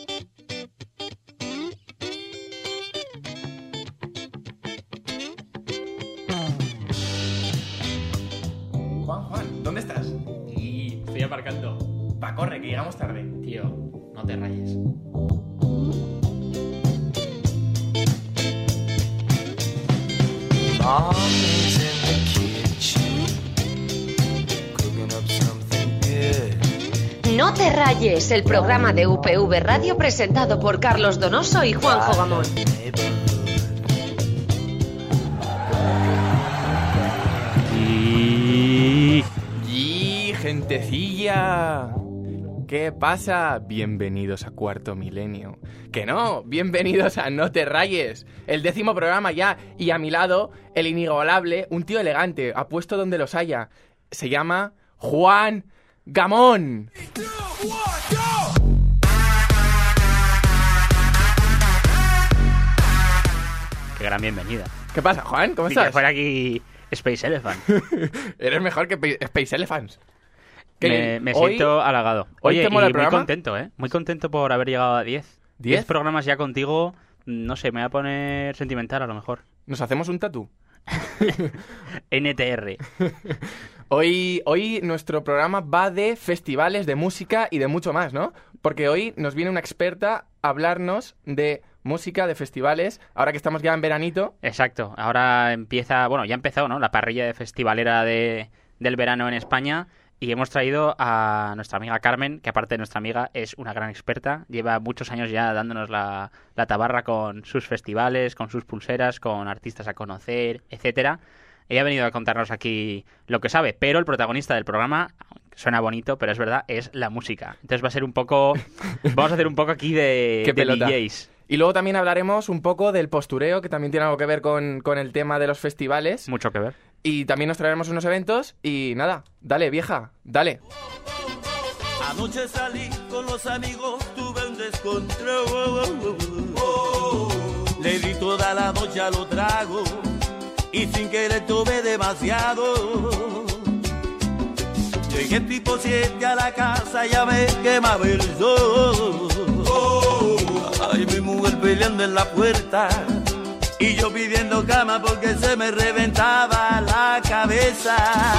Juan, ¿dónde estás? Y estoy aparcando. Va, corre, que llegamos tarde. Tío, no te rayes. Mommy's in the kitchen, cooking up something good. No te rayes, el programa de UPV Radio presentado por Carlos Donoso y Juanjo Gamón. Y gentecilla, ¿qué pasa? Bienvenidos a Cuarto Milenio. Que no, bienvenidos a No te rayes, el 10º programa ya. Y a mi lado, el inigualable, un tío elegante, apuesto donde los haya. Se llama Juan Gamón. Qué gran bienvenida. ¿Qué pasa, Juan? ¿Cómo Si estás? que fuera aquí Space Elephant. Eres mejor que Space Elephants. Me siento halagado. hoy Oye, te mola y el muy programa. contento, ¿eh? Muy contento por haber llegado a 10. 10 programas ya contigo. No sé, me voy a poner sentimental a lo mejor. ¿Nos hacemos un tatú? NTR. Hoy nuestro programa va de festivales, de música y de mucho más, ¿no? Porque hoy nos viene una experta a hablarnos de música, de festivales, ahora que estamos ya en veranito. Exacto. Ahora empieza, bueno, ya ha empezado, ¿no? La parrilla de festivalera del verano en España. Y hemos traído a nuestra amiga Carmen, que aparte de nuestra amiga es una gran experta. Lleva muchos años ya dándonos la tabarra con sus festivales, con sus pulseras, con artistas a conocer, etcétera. Ella ha venido a contarnos aquí lo que sabe, pero el protagonista del programa, suena bonito, pero es verdad, es la música. Entonces va a ser un poco... Vamos a hacer un poco aquí de DJs. Y luego también hablaremos un poco del postureo, que también tiene algo que ver con el tema de los festivales. Mucho que ver. Y también nos traeremos unos eventos y nada, dale vieja, dale. Anoche salí con los amigos, tuve un descontrol. Le di toda la noche a los tragos y sin querer tomé demasiado. Llegué tipo 7 a la casa, ya me quemaba el sol. Ay, mi mujer peleando en la puerta y yo pidiendo cama porque se me reventaba la cabeza.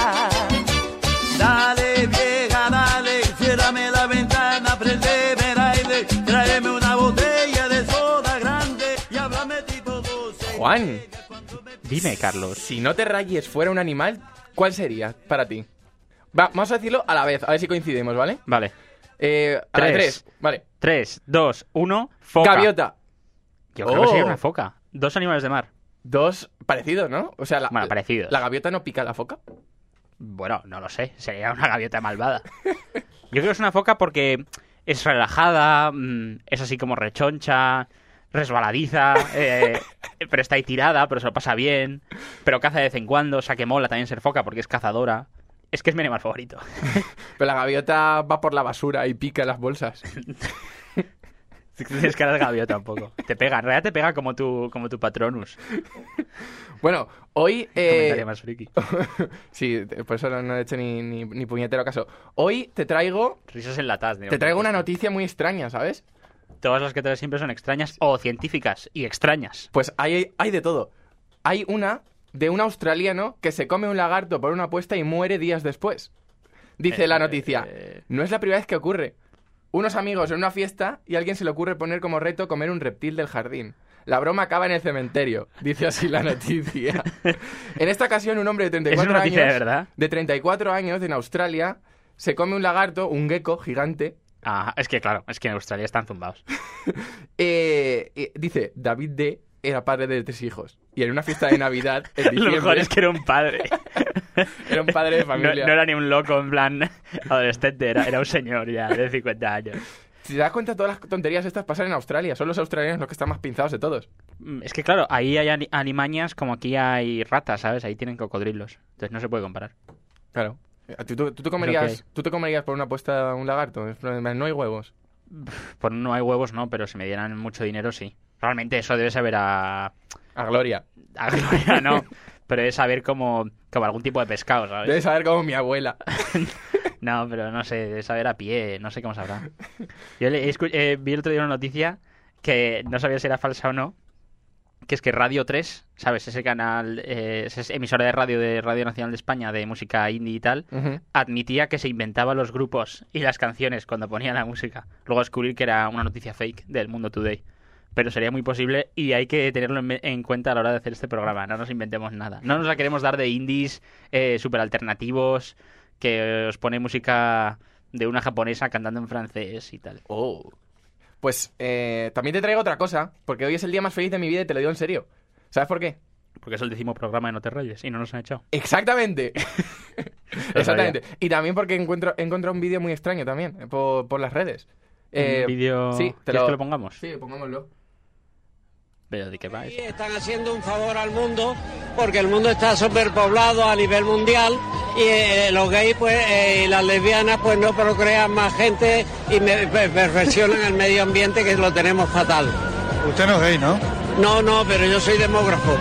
Dale, vieja, dale, ciérrame la ventana, prendeme el aire, tráeme una botella de soda grande y háblame tipo 12. Juan, Dime, Carlos. si No te rayes fuera un animal, ¿cuál sería para ti? Va, vamos a decirlo a la vez, a ver si coincidimos, ¿vale? Vale. A la de 3, vale. 3, 2, 1, foca. Gaviota. Yo creo que sería una foca. 2 animales de mar. 2 parecidos, ¿no? O sea, Bueno, parecidos. ¿La gaviota no pica a la foca? Bueno, no lo sé. Sería una gaviota malvada. Yo creo que es una foca porque es relajada, es así como rechoncha, resbaladiza, pero está ahí tirada, pero se lo pasa bien, pero caza de vez en cuando, o sea que mola también ser foca porque es cazadora. Es que es mi animal favorito. Pero la gaviota va por la basura y pica las bolsas. Tienes cara de gaviota un poco. Te pega, en realidad te pega como tu Patronus. Bueno, hoy... Comentario más friki. Sí, por eso no he hecho ni puñetero caso. Hoy te traigo Risas enlatadas. una noticia muy extraña, ¿sabes? Todas las que traes siempre son extrañas o científicas y extrañas. Pues hay de todo. Hay una de un australiano que se come un lagarto por una apuesta y muere días después. Dice la noticia, no es la primera vez que ocurre. Unos amigos en una fiesta y a alguien se le ocurre poner como reto comer un reptil del jardín. La broma acaba en el cementerio, dice así la noticia. En esta ocasión un hombre de 34 ¿Es una noticia años, de verdad? de 34 años en Australia, se come un lagarto, un gecko gigante. Ah, es que claro, es que en Australia están zumbados. Dice, David D. era padre de 3 hijos. Y en una fiesta de Navidad, en Lo diciembre, mejor es que era un padre. era un padre de No, familia. no era ni un loco en plan adolescente, era un señor ya de 50 años. Si te das cuenta, todas las tonterías estas pasan en Australia. Son los australianos los que están más pinzados de todos. Es que claro, ahí hay alimañas como aquí hay ratas, ¿sabes? Ahí tienen cocodrilos. Entonces no se puede comparar. Claro. ¿Tú te comerías por una apuesta un lagarto? No hay huevos. Pues no hay huevos, no, pero si me dieran mucho dinero, sí. Realmente eso debe saber a Gloria. gloria, no. Pero debe saber como algún tipo de pescado, ¿sabes? Debes saber como mi abuela. No, pero no sé, de saber a pie, no sé cómo sabrá. Yo vi el otro día una noticia que no sabía si era falsa o no, que es que Radio 3, ¿sabes? Ese canal, esa emisora de Radio Nacional de España de música indie y tal, admitía que se inventaba los grupos y las canciones cuando ponía la música. Luego descubrir que era una noticia fake del Mundo Today. Pero sería muy posible y hay que tenerlo en cuenta a la hora de hacer este programa. No nos inventemos nada. No nos la queremos dar de indies súper alternativos, que os pone música de una japonesa cantando en francés y tal. Oh. Pues también te traigo otra cosa, porque hoy es el día más feliz de mi vida y te lo digo en serio. ¿Sabes por qué? Porque es el 10º programa de No te rayes y no nos han echado. Exactamente. Exactamente. Y también porque he encontrado un vídeo muy extraño también por las redes. ¿Un vídeo? Sí, ¿Quieres que lo pongamos? Sí, pongámoslo. ¿Pero de qué va eso? Están haciendo un favor al mundo porque el mundo está superpoblado a nivel mundial y los gays y las lesbianas pues no procrean más gente y perfeccionan el medio ambiente que lo tenemos fatal. Usted no es gay, ¿no? No, pero yo soy demógrafo.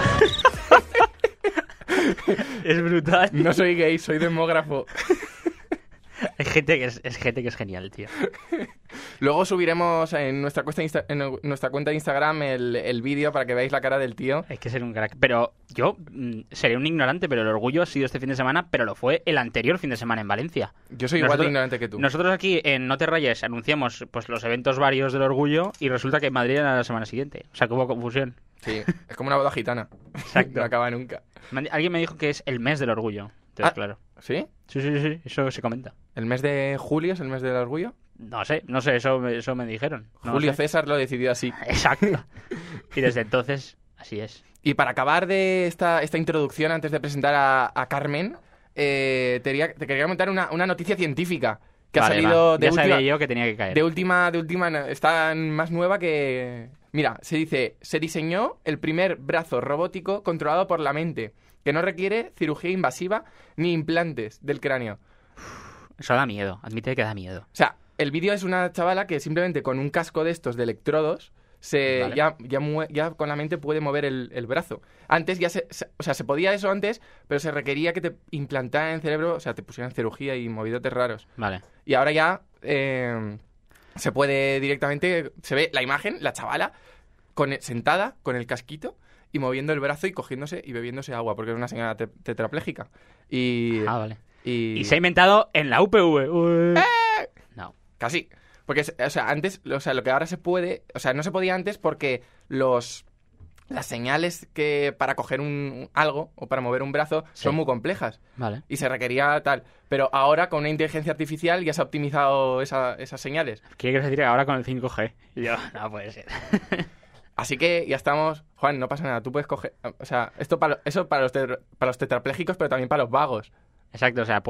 Es brutal. No soy gay, soy demógrafo. Hay gente que es gente que es genial, tío. Luego subiremos en nuestra cuenta de Instagram el vídeo para que veáis la cara del tío. Hay que ser un crack. Pero yo seré un ignorante, pero el orgullo ha sido este fin de semana, pero lo fue el anterior fin de semana en Valencia. Yo soy igual de ignorante que tú. Nosotros aquí en No te rayes anunciamos pues los eventos varios del orgullo y resulta que en Madrid era la semana siguiente. O sea que hubo confusión. Sí, es como una boda gitana. Exacto. No acaba nunca. Alguien me dijo que es el mes del orgullo. Entonces, claro. ¿Sí? Sí, eso se comenta. ¿El mes de julio es el mes del orgullo? No sé, eso me dijeron. No Julio sé. César lo decidió así. Exacto. Y desde entonces, así es. Y para acabar de esta introducción, antes de presentar a Carmen, te quería comentar una noticia científica que ha salido de ya última. Sabía yo que tenía que caer. De última, está más nueva que... Mira, se diseñó el primer brazo robótico controlado por la mente, que no requiere cirugía invasiva ni implantes del cráneo. Eso da miedo, admite que da miedo. O sea, el vídeo es una chavala que simplemente con un casco de estos de electrodos Vale. ya con la mente puede mover el brazo. Antes ya se podía eso antes, pero se requería que te implantaran en el cerebro, o sea, te pusieran cirugía y movidotes raros. Vale. Y ahora ya se puede directamente, se ve la imagen, la chavala sentada con el casquito y moviendo el brazo y cogiéndose y bebiéndose agua, porque es una señora tetrapléjica. Vale. Y se ha inventado en la UPV. No. Casi. Porque, o sea, antes, o sea, lo que ahora se puede... O sea, no se podía antes porque las señales que para coger algo o para mover un brazo son muy complejas. Vale. Y se requería tal. Pero ahora, con una inteligencia artificial, ya se ha optimizado esas señales. ¿Qué quieres decir ahora con el 5G? Y yo, no puede ser. Así que ya estamos... Juan, no pasa nada. Tú puedes coger... O sea, eso para los tetraplégicos, pero también para los vagos. Exacto, o sea,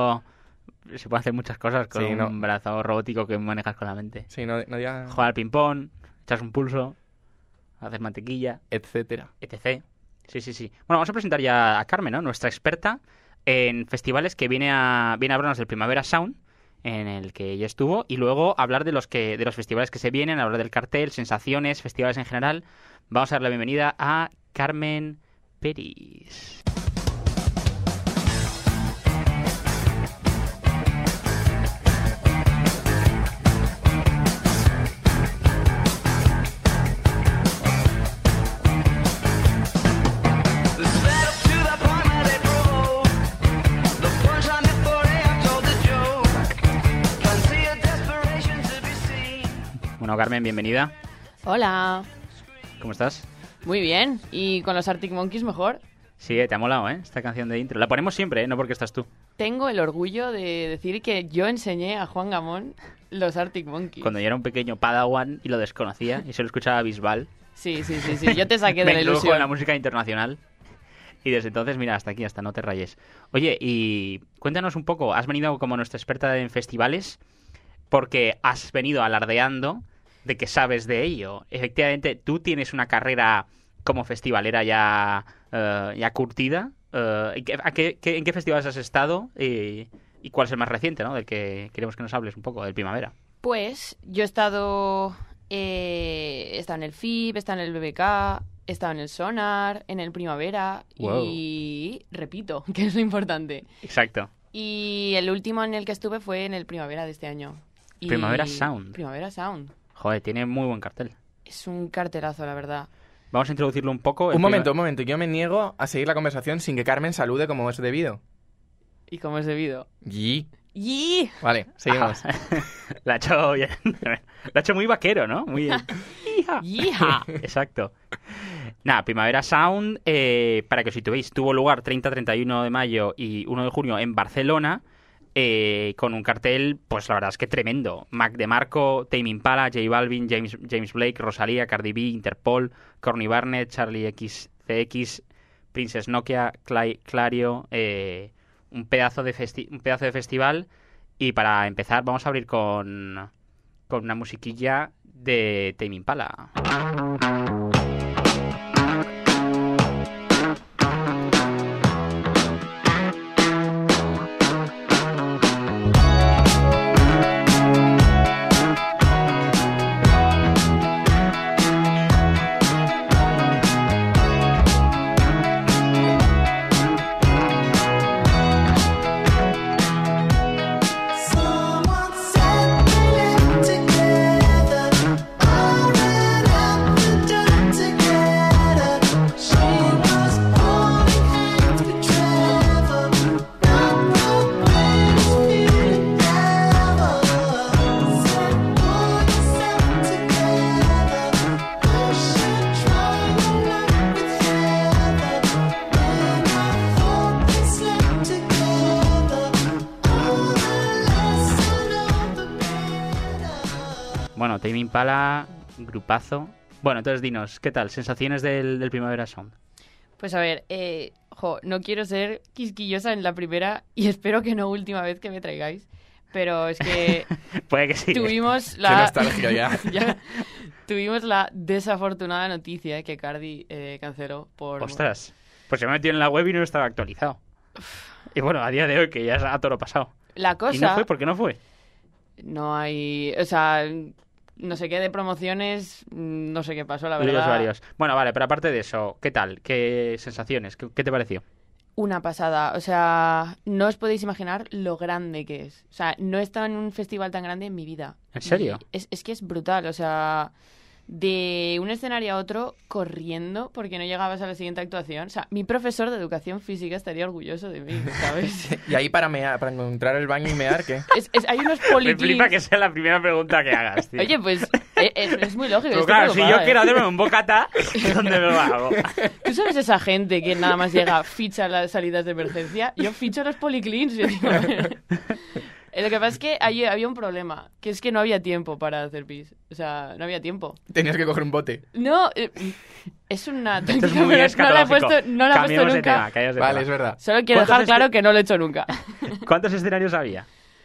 se pueden hacer muchas cosas con un brazo robótico que manejas con la mente. Sí, no diga... Jugar al ping-pong, echas un pulso, hacer mantequilla, etcétera. etc. Sí. Bueno, vamos a presentar ya a Carmen, ¿no? Nuestra experta en festivales, que viene a hablarnos del Primavera Sound, en el que ella estuvo, y luego hablar de los festivales que se vienen, hablar del cartel, sensaciones, festivales en general. Vamos a dar la bienvenida a Carmen Peris. Bueno, Carmen, bienvenida. Hola. ¿Cómo estás? Muy bien. ¿Y con los Arctic Monkeys mejor? Sí, te ha molado, esta canción de intro. La ponemos siempre, no porque estás tú. Tengo el orgullo de decir que yo enseñé a Juan Gamón los Arctic Monkeys. Cuando yo era un pequeño padawan y lo desconocía y solo escuchaba Bisbal. Sí. Yo te saqué de la ilusión. En la música internacional. Y desde entonces, mira, hasta aquí, hasta No te rayes. Oye, y cuéntanos un poco. Has venido como nuestra experta en festivales porque has venido alardeando de que sabes de ello. Efectivamente, tú tienes una carrera como festivalera ya curtida. ¿En qué festivales has estado? Y cuál es el más reciente, ¿no? Del que queremos que nos hables un poco, del Primavera. Pues yo he estado en el FIB, he estado en el BBK, he estado en el Sonar, en el Primavera. Wow. Y repito, que es lo importante. Exacto. Y el último en el que estuve fue en el Primavera de este año. Y... Primavera Sound. Primavera Sound. Joder, tiene muy buen cartel. Es un cartelazo, la verdad. Vamos a introducirlo un poco. Un momento. Yo me niego a seguir la conversación sin que Carmen salude como es debido. ¿Y cómo es debido? Y... ¡Y! Vale, seguimos. La ha hecho bien. La ha hecho muy vaquero, ¿no? Muy... ¡Yija! Exacto. Nada, Primavera Sound, para que os situéis, tuvo lugar 30-31 de mayo y 1 de junio en Barcelona, con un cartel, pues la verdad es que tremendo. Mac DeMarco, Tame Impala, J Balvin, James Blake, Rosalía, Cardi B, Interpol, Corny Barnett, Charlie XCX, Princess Nokia, Clario, un pedazo de festival. Y para empezar vamos a abrir con una musiquilla de Tame Impala. Bueno, Tame Impala, grupazo. Bueno, entonces dinos, ¿qué tal? ¿Sensaciones del Primavera Sound? Pues a ver, no quiero ser quisquillosa en la primera y espero que no última vez que me traigáis, pero es que Puede que sí. tuvimos Qué la... nostalgia ya. Ya. Tuvimos la desafortunada noticia que Cardi canceló por... Ostras, pues yo me metí en la web y no estaba actualizado. Y bueno, a día de hoy, que ya es a toro pasado. La cosa... ¿Y no fue? ¿Por qué no fue? No hay... O sea, no sé qué de promociones, no sé qué pasó, la Líos verdad. varios. Bueno, vale, pero aparte de eso, ¿qué tal? ¿Qué sensaciones? ¿Qué te pareció? Una pasada. O sea, no os podéis imaginar lo grande que es. O sea, no he estado en un festival tan grande en mi vida. ¿En serio? Y es que es brutal. O sea, de un escenario a otro corriendo porque no llegabas a la siguiente actuación. O sea, mi profesor de educación física estaría orgulloso de mí, ¿sabes? Y ahí para encontrar el baño y mear, ¿qué? Hay unos Me policlins. flipa que sea la primera pregunta que hagas, tío. Oye, pues es muy lógico. Pero estoy claro, si yo preocupada, quiero hacerme un bocata, ¿dónde me lo hago? ¿Tú sabes esa gente que nada más llega, ficha las salidas de emergencia? Yo ficho los policlins. Yo digo, lo que pasa es que había un problema, que es que no había tiempo para hacer pis. O sea, no había tiempo. Tenías que coger un bote. No, es una Esto es táctica, muy pero no la he escatológico. puesto, no la he puesto Cambiemos de nunca. tema, cambiamos de Vale, tema. es verdad. Solo quiero dejar ¿Cuántos claro que no lo he hecho nunca. ¿Cuántos escenarios había?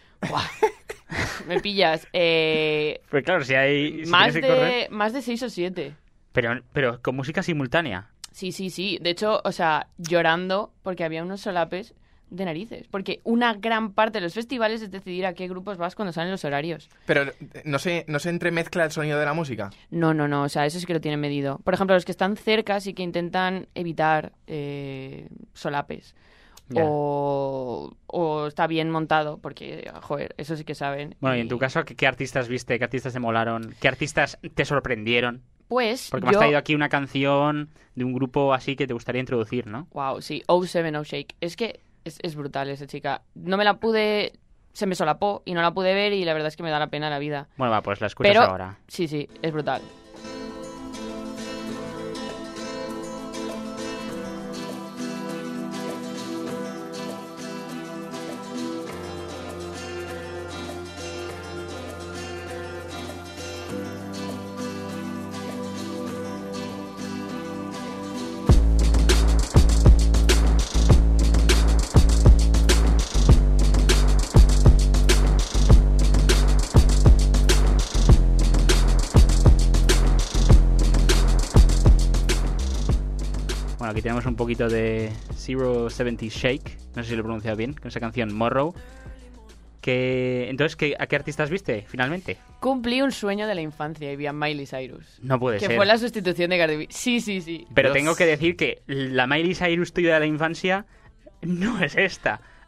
Me pillas. Pues claro, si hay... si Más tienes que correr- más de 6 o 7. Pero con música simultánea. Sí. De hecho, o sea, llorando porque había unos solapes de narices. Porque una gran parte de los festivales es decidir a qué grupos vas cuando salen los horarios. Pero no se entremezcla el sonido de la música. No. O sea, eso sí que lo tienen medido. Por ejemplo, los que están cerca sí que intentan evitar solapes. Ya. O está bien montado, porque, joder, eso sí que saben. Bueno, y en tu caso, ¿qué artistas viste? ¿Qué artistas te molaron? ¿Qué artistas te sorprendieron? Pues Porque me has traído aquí una canción de un grupo así que te gustaría introducir, ¿no? Wow, sí, 07 No Shake. Es que es brutal esa chica. No me la pude... Se me solapó y no la pude ver y la verdad es que me da la pena la vida. Bueno, va, pues la escuchas Pero, ahora. sí, es brutal. Bueno, aquí tenemos un poquito de 070 Shake, no sé si lo he pronunciado bien, con esa canción Morrow. Entonces, ¿a qué artistas viste finalmente? Cumplí un sueño de la infancia y vi a Miley Cyrus. No puede Que ser. fue la sustitución de Cardi B. Sí. Pero Dios. tengo que decir que la Miley Cyrus tuya de la infancia no es esta.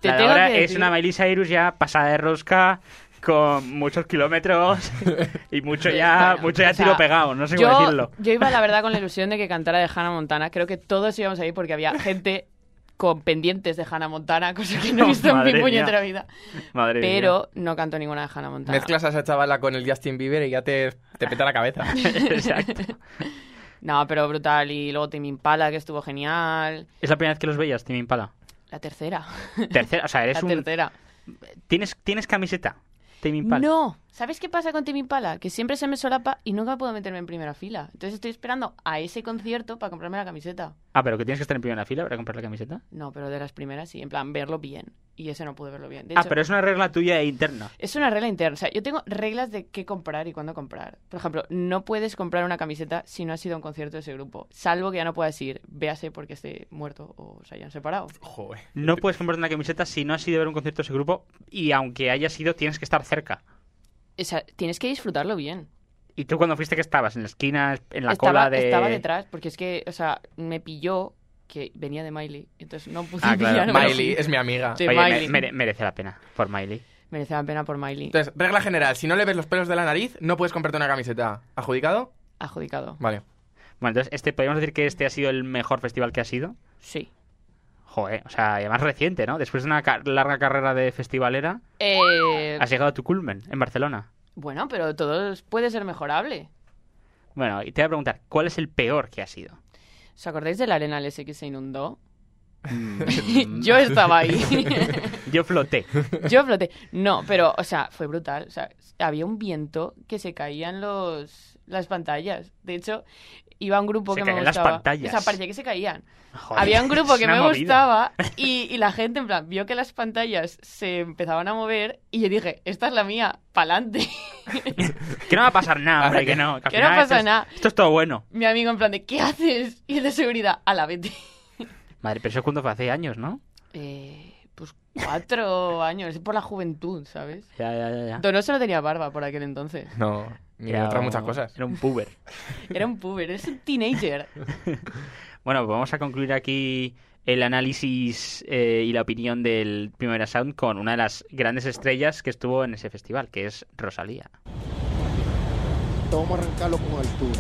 Te La de tengo ahora que es decir- una Miley Cyrus ya pasada de rosca, con muchos kilómetros y mucho ya Bueno, o sea, tiro pegado, no sé cómo decirlo. Yo iba, la verdad, con la ilusión de que cantara de Hannah Montana. Creo que todos íbamos a ir porque había gente con pendientes de Hannah Montana, cosa que no he visto en Madre mi mía. puñetera vida. Madre Pero no cantó ninguna de Hannah Montana. Mezclas a esa chavala con el Justin Bieber y ya te peta la cabeza. mía. Exacto. No, pero brutal. Y luego Tame Impala, que estuvo genial. ¿Es la primera vez que los veías, Tame Impala? La tercera. Tercera, o sea, eres La tercera. ¿Tienes camiseta? Tame Impala. No. ¿Sabes qué pasa con Tame Impala? Que siempre se me solapa y nunca puedo meterme en primera fila. Entonces estoy esperando a ese concierto para comprarme la camiseta. Ah, pero que tienes que estar en primera fila para comprar la camiseta. No, pero de las primeras sí. En plan, verlo bien. Y ese no pude verlo bien. De Ah, hecho, pero es una regla tuya e interna. es una regla interna. O sea, yo tengo reglas de qué comprar y cuándo comprar. Por ejemplo, no puedes comprar una camiseta si no has ido a un concierto de ese grupo. Salvo que ya no puedas ir. Véase porque esté muerto o se hayan separado. Joder. No puedes comprarte una camiseta si no has ido a ver un concierto de ese grupo y aunque hayas ido tienes que estar cerca. O sea, tienes que disfrutarlo bien. ¿Y tú cuando fuiste que estabas? ¿En la esquina? ¿En la cola de...? Estaba detrás porque es que, o sea, me pilló que venía de Miley. Entonces no pude Ah, claro. pillarme. Miley es mi amiga. Sí, Oye, Miley. merece la pena por Miley. Merece la pena por Miley. Entonces, regla general, si no le ves los pelos de la nariz, no puedes comprarte una camiseta. ¿Adjudicado? Adjudicado. Vale. Bueno, entonces, ¿podríamos decir que este ha sido el mejor festival que ha sido? Sí. Joder, o sea, y además reciente, ¿no? Después de una larga carrera de festivalera, has llegado a tu culmen en Barcelona. Bueno, pero todo puede ser mejorable. Bueno, y te voy a preguntar, ¿cuál es el peor que ha sido? ¿Os acordáis de la arena LS que se inundó? Yo estaba ahí. Yo floté. Yo floté. No, pero, o sea, fue brutal. O sea, había un viento que se caían las pantallas. De hecho, iba un grupo Se que me caían las gustaba. pantallas. O sea, parecía que se caían. Joder, Había un grupo es que una me movida. gustaba y la gente, en plan, vio que las pantallas se empezaban a mover y yo dije, esta es la mía, pa'lante. Que no va a pasar nada, hombre, que no. Que al Que no final pasa nada. Esto es todo bueno. Mi amigo, en plan, de ¿qué haces? Y de seguridad, a la vete. Madre, pero eso es cuando fue hace años, ¿no? Pues 4 años, es por la juventud, ¿sabes? Ya. Donoso no tenía barba por aquel entonces. No, ni Era otras muchas cosas. Era un puber. Era un puber, es un teenager. Bueno, pues vamos a concluir aquí el análisis y la opinión del Primavera Sound con una de las grandes estrellas que estuvo en ese festival, que es Rosalía. Vamos a arrancarlo con altura.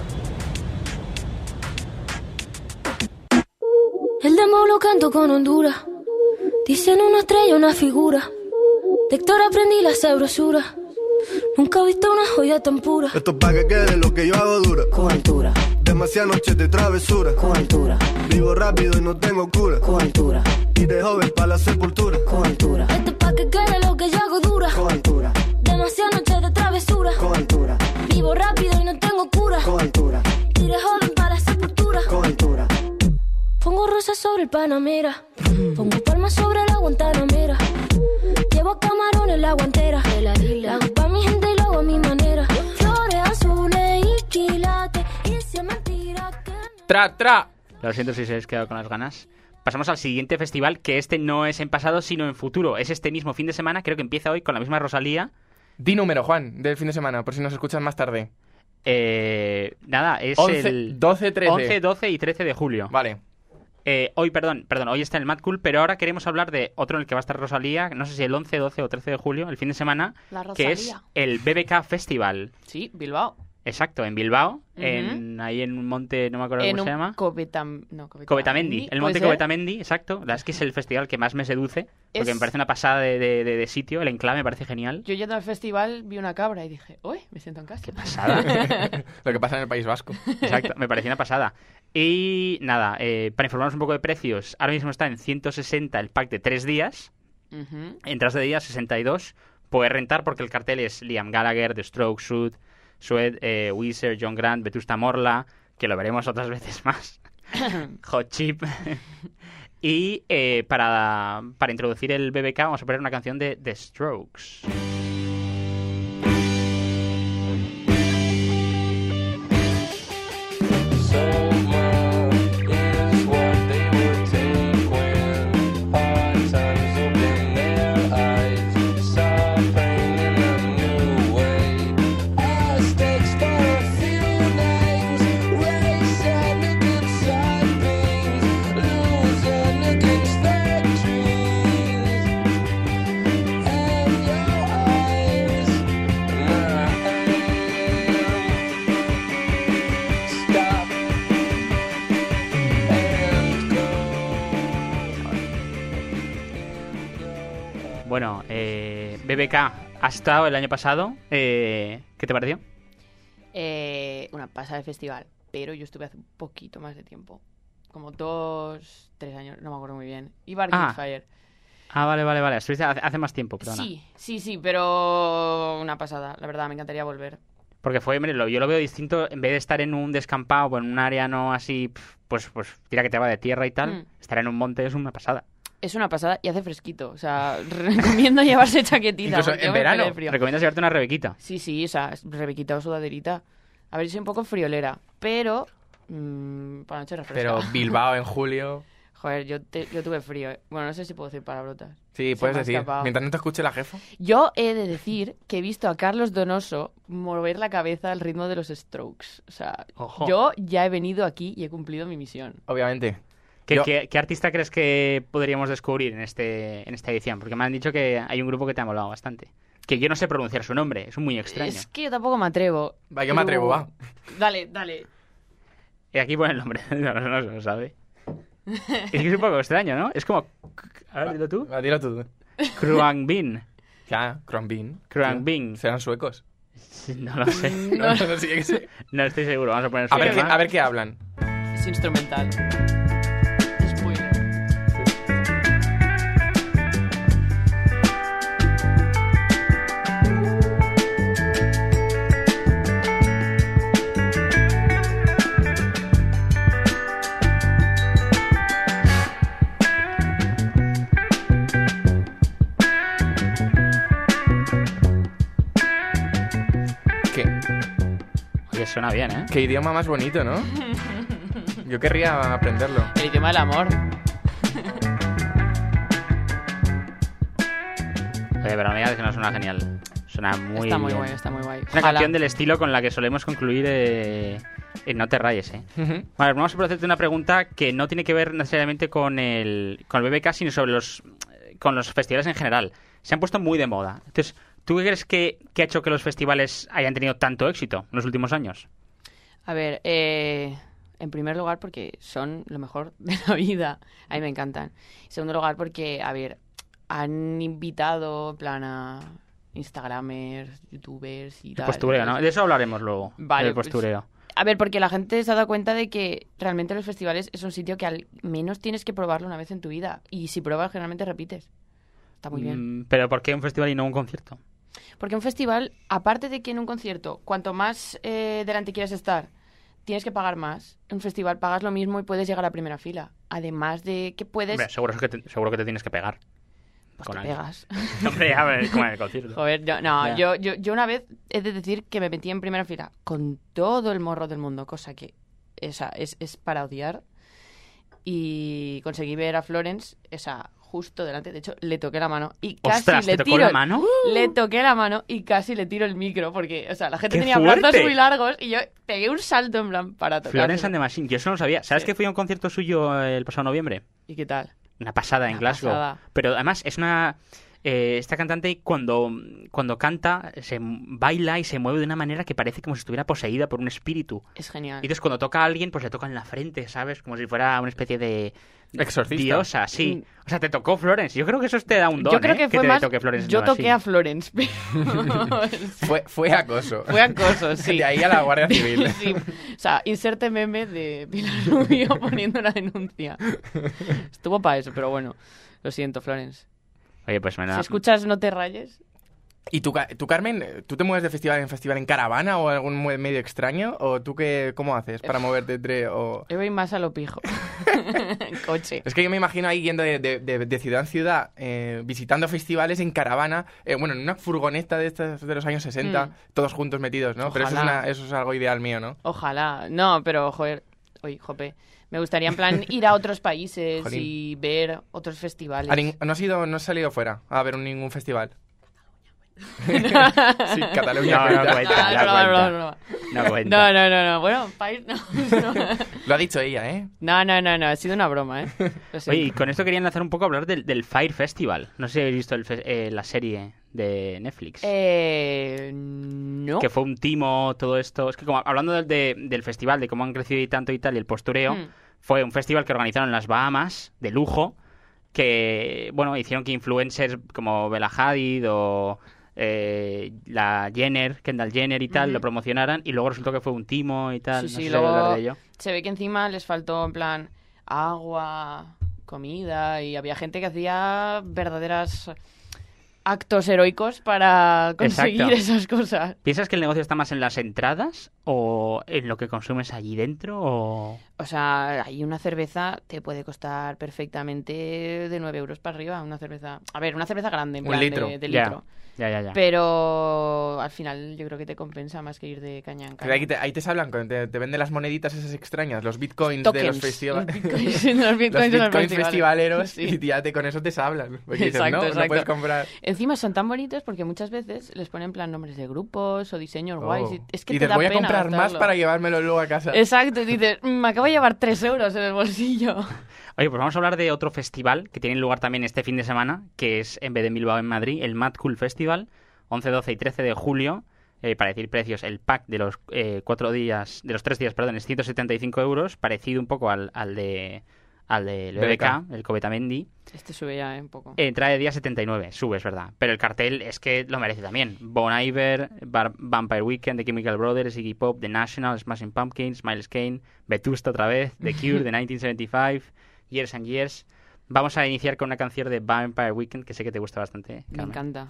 El demo lo canto con Honduras. Dicen una estrella, una figura. De Héctor aprendí la sabrosura. Nunca he visto una joya tan pura. Esto es pa' que quede lo que yo hago dura. Con altura, Demasiadas noches de travesura. con altura, Vivo rápido y no tengo cura. con altura, Y de joven pa' la sepultura. con altura. Esto es pa' que quede lo que yo hago dura. Con altura, Demasiadas noches de travesura. con altura, Vivo rápido y no tengo cura. con altura, Y de joven para la sepultura. con altura. Pongo rosas sobre el Panamera. Pongo palmas sobre la Guantanamera. Llevo camarones la guantera. La hago pa' mi gente y lo hago a mi manera. Flores azules y quilates. Y si es mentira que no. ¡Tra! Lo siento si se habéis quedado con las ganas. Pasamos al siguiente festival, que este no es en pasado, sino en futuro. Es este mismo fin de semana, creo que empieza hoy con la misma Rosalía. Di número, Juan, del fin de semana, por si nos escuchas más tarde. Nada, es 11, el 12, 13. 11, 12 y 13 de julio. Vale. Hoy está en el Mad Cool, pero ahora queremos hablar de otro en el que va a estar Rosalía, no sé si el 11, 12 o 13 de julio, el fin de semana, La que es Rosalía. el BBK Festival. Sí, Bilbao. Exacto, en Bilbao, Ujú. ahí en un monte, no me acuerdo En cómo un se llama. Covetamendi, El monte ¿puede ser? Covetamendi, exacto. La verdad es que es el festival que más me seduce, porque Es- me parece una pasada de sitio, el enclave me parece genial. Yo yendo al festival vi una cabra y dije, uy, me siento en casa. Qué pasada. Lo que pasa en el País Vasco. Exacto, me pareció una pasada. Y nada, para informarnos un poco de precios, ahora mismo está en 160 el pack de 3 días, Ujú. entras de día 62, puedes rentar porque el cartel es Liam Gallagher, The Strokes, Suede, Weezer, John Grant, Vetusta Morla, que lo veremos otras veces más, Hot Chip. Y para introducir el BBK vamos a poner una canción de The Strokes. Bueno, BBK ha estado el año pasado. ¿Qué te pareció? Una pasada de festival, pero yo estuve hace un poquito más de tiempo. Como 2, 3 años, no me acuerdo muy bien. Iba a Arcade Fire. Vale. Estuviste hace más tiempo, perdona. Sí, pero una pasada. La verdad, me encantaría volver. Porque yo lo veo distinto. En vez de estar en un descampado o en un área no así, pues tira que te va de tierra y tal, estar en un monte es una pasada. Es una pasada y hace fresquito. O sea, recomiendo llevarse chaquetita. Incluso en verano. ¿Recomiendas llevarte una rebequita? Sí, o sea, rebequita o sudaderita. A ver, soy un poco friolera, pero para noche refresca. Pero Bilbao en julio... Joder, yo tuve frío. Bueno, no sé si puedo decir palabrotas. Sí, puedes decir. Mientras no te escuche la jefa. Yo he de decir que he visto a Carlos Donoso mover la cabeza al ritmo de los Strokes. O sea, Ojo. Yo ya he venido aquí y he cumplido mi misión. Obviamente. ¿Qué artista crees que podríamos descubrir en esta edición? Porque me han dicho que hay un grupo que te ha molado bastante. Que yo no sé pronunciar su nombre, es muy extraño. Es que yo tampoco me atrevo. Va, yo me atrevo, va. Dale. Y aquí pone el nombre, no se lo sabe. Es que es un poco extraño, ¿no? Es como... A ver, dilo tú. Dilo tú. Kruangbin. Ya, Kruangbin. Kruangbin. ¿Serán suecos? No lo sé. No sé. No estoy seguro, vamos a poner su a ver qué hablan. Es instrumental. Spoiler. Oye, suena bien, ¿eh? Qué idioma más bonito, ¿no? Yo querría aprenderlo. El idioma del amor. Oye, pero no me digas que no suena genial. Suena muy Está muy bien. guay, está muy guay. Es una canción del estilo con la que solemos concluir en No te rayes, ¿eh? Vale, vamos a hacerte una pregunta que no tiene que ver necesariamente con el BBK, sino con los festivales en general. Se han puesto muy de moda. Entonces, ¿tú qué crees que ha hecho que los festivales hayan tenido tanto éxito en los últimos años? A ver, en primer lugar porque son lo mejor de la vida. A mí me encantan. En segundo lugar porque, a ver, han invitado en plan a Instagramers, YouTubers y tal. El postureo, ¿no? De eso hablaremos luego. Vale, del postureo. Pues, a ver, porque la gente se ha dado cuenta de que realmente los festivales es un sitio que al menos tienes que probarlo una vez en tu vida. Y si pruebas, generalmente repites. Está muy bien. ¿Pero por qué un festival y no un concierto? Porque un festival, aparte de que en un concierto, cuanto más delante quieras estar, tienes que pagar más. En un festival pagas lo mismo y puedes llegar a primera fila. Además de que puedes... Hombre, seguro que te tienes que pegar. Pues te pegas. Hombre, a ver, como en el concierto. Joder, yo una vez he de decir que me metí en primera fila con todo el morro del mundo, cosa que es para odiar. Y conseguí ver a Florence, justo delante. De hecho, le toqué la mano y casi ¡Ostras, le te tiro... tocó la mano! Le toqué la mano y casi le tiro el micro porque, la gente ¡Qué tenía fuerte! brazos muy largos y yo pegué un salto en plan para tocar. Florence and the Machine, yo eso no lo sabía. ¿Sabes que fui a un concierto suyo el pasado noviembre? ¿Y qué tal? Una pasada en Glasgow. Pasada. Pero además es una... esta cantante cuando canta se baila y se mueve de una manera que parece como si estuviera poseída por un espíritu. Es genial. Y entonces cuando toca a alguien, pues le toca en la frente, ¿sabes? Como si fuera una especie de... Exorcista. Diosa, sí. O sea, te tocó Florence. Yo creo que eso te da un don, Yo creo que fue te más... toque Florence Yo and the toqué a Machine. Florence, pero... Fue acoso. Fue acoso, sí. De ahí a la Guardia Civil. Sí. O sea, inserte meme de Pilar Rubio poniendo una denuncia. Estuvo para eso, pero bueno. Lo siento, Florence. Oye, pues Si escuchas No te rayes... ¿Y tú, Carmen, tú te mueves de festival en festival en caravana o algún medio extraño? ¿O tú cómo haces para moverte entre...? Yo voy más a lo pijo. En coche. Es que yo me imagino ahí yendo de ciudad en ciudad, visitando festivales en caravana, en una furgoneta de estas de los años 60, todos juntos metidos, ¿no? Ojalá. Pero eso es algo ideal mío, ¿no? Ojalá. No, pero, joder... Oye, jope. Me gustaría, en plan, ir a otros países Jolín. y ver otros festivales. ¿No has salido fuera a ver ningún festival? Sí, Cataluña. No cuenta. No cuenta. No. Bueno, país no. Lo ha dicho ella, ¿eh? No. Ha sido una broma, ¿eh? Lo siento. Oye, y con esto quería enlazar un poco a hablar del Fire Festival. No sé si habéis visto la serie de Netflix. No. Que fue un timo, todo esto. Es que como hablando del festival, de cómo han crecido y tanto y tal, y el postureo, fue un festival que organizaron en las Bahamas, de lujo, que, bueno, hicieron que influencers como Bella Hadid o la Kendall Jenner y tal, lo promocionaran, y luego resultó que fue un timo y tal. Sí, no sé si luego hablar de ello. se ve que encima les faltó, en plan, agua, comida, y había gente que hacía verdaderas actos heroicos para conseguir Exacto. esas cosas. ¿Piensas que el negocio está más en las entradas o en lo que consumes allí dentro? O sea, ahí una cerveza te puede costar perfectamente de 9 euros para arriba. Una cerveza... A ver, una cerveza grande, en Un plan litro. de Ya. litro. Ya. Pero al final yo creo que te compensa más que ir de caña en Pero caña. ahí te hablan, te venden las moneditas esas extrañas, los bitcoins de los Tokens. festivales. Los bitcoins de los festivales. festivaleros, Sí. y ya con eso te hablan. Porque dices, Exacto, no exacto. puedes comprar. Encima son tan bonitos porque muchas veces les ponen en plan nombres de grupos o diseños guays. Oh. Es que y te te da voy a pena comprar más gastarlo. para llevármelo luego a casa. Exacto, y dices, me acabo de llevar 3 euros en el bolsillo. Oye, pues vamos a hablar de otro festival que tiene lugar también este fin de semana, que es, en vez de en Bilbao, en Madrid, el Mad Cool Festival, 11, 12 y 13 de julio. Para decir precios, el pack de los 3 días, es 175 euros, parecido un poco al del BBK, el Covetamendi. Este sube ya un poco. Trae día 79, sube, es verdad. Pero el cartel es que lo merece también. Bon Iver, Vampire Weekend, The Chemical Brothers, Iggy Pop, The National, Smashing Pumpkins, Miles Kane, Vetusta otra vez, The Cure, The 1975, Years and Years. Vamos a iniciar con una canción de Vampire Weekend que sé que te gusta bastante, Me Carmen. encanta.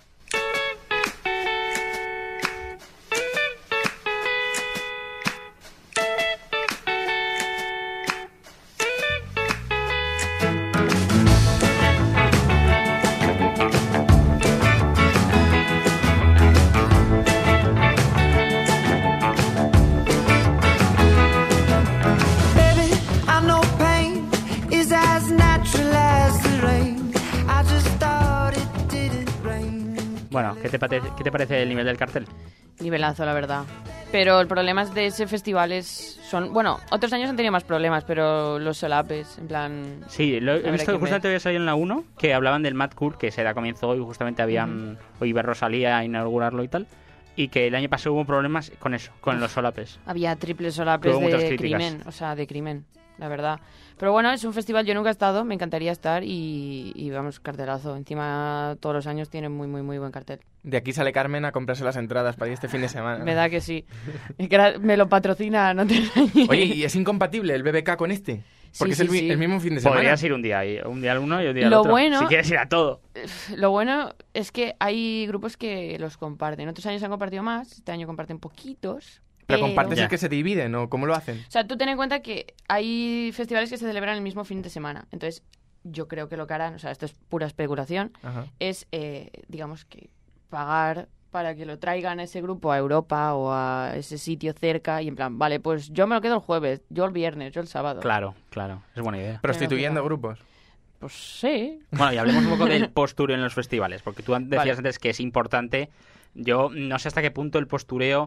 Baby, I know pain is as natural as the rain. I just thought it didn't rain. Bueno, ¿qué te parece el nivel del cartel? Nivelazo, la verdad. Pero el problema de ese festival son... Bueno, otros años han tenido más problemas, pero los solapes, en plan... Sí, he Habrá visto que que justamente ver. había salido en la 1 que hablaban del Mad Cool, que se da comienzo hoy, justamente habían... Hoy iba Rosalía a inaugurarlo y tal, y que el año pasado hubo problemas con eso, con los solapes. Había triples solapes Hubo muchas de críticas. crimen, o sea, de crimen, la verdad. Pero bueno, es un festival, yo nunca he estado, me encantaría estar y vamos, cartelazo. Encima, todos los años tienen muy, muy, muy buen cartel. De aquí sale Carmen a comprarse las entradas para ir este fin de semana. Me da que sí. Me lo patrocina, no te engañes. Oye, ¿y es incompatible el BBK con este? Porque Sí, es sí. el mismo fin de semana. Podrías ir un día al uno y un día al Lo otro. bueno- Si quieres ir a todo. Lo bueno es que hay grupos que los comparten. Otros años han compartido más, este año comparten poquitos. ¿Pero compartes Ya. es que se dividen o cómo lo hacen? O sea, tú ten en cuenta que hay festivales que se celebran el mismo fin de semana. Entonces, yo creo que lo que harán, o sea, esto es pura especulación, Ajá. es, digamos que, pagar para que lo traigan a ese grupo a Europa o a ese sitio cerca y en plan, vale, pues yo me lo quedo el jueves, yo el viernes, yo el sábado. Claro, es buena idea. Prostituyendo Pero, grupos. Pues sí. Bueno, y hablemos un poco del postureo en los festivales, porque tú decías Vale. antes que es importante. Yo no sé hasta qué punto el postureo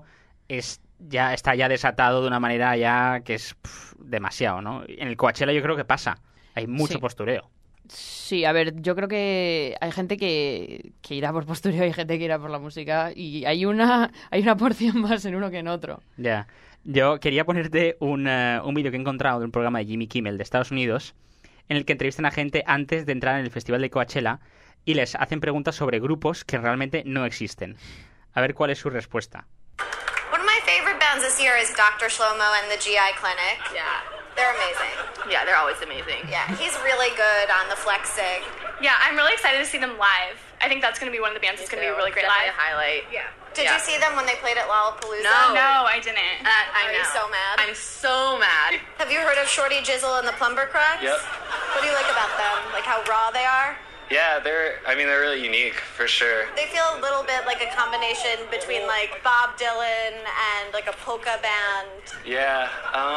está ya desatado de una manera ya que es demasiado, ¿no? En el Coachella yo creo que pasa. Hay mucho Sí. postureo. Sí, a ver, yo creo que hay gente que irá por postureo y hay gente que irá por la música y hay una porción más en uno que en otro. Ya. Yo quería ponerte un vídeo que he encontrado de un programa de Jimmy Kimmel de Estados Unidos en el que entrevistan a gente antes de entrar en el festival de Coachella y les hacen preguntas sobre grupos que realmente no existen. A ver cuál es su respuesta. One of my favorite bands this year is Dr. Shlomo and the GI Clinic. Yeah. They're amazing. Yeah, they're always amazing. Yeah, he's really good on the flex sig. Yeah, I'm really excited to see them live. I think that's going to be one of the bands that's going to be really great live. Definitely a highlight. Yeah. Did Yeah. you see them when they played at Lollapalooza? No, I didn't. Are I know. you so mad? I'm so mad. Have you heard of Shorty Jizzle and the Plumber Crux? Yep. What do you like about them? Like how raw they are? Yeah, they're really unique, for sure. They feel a little bit like a combination between like Bob Dylan and like a polka band. Yeah,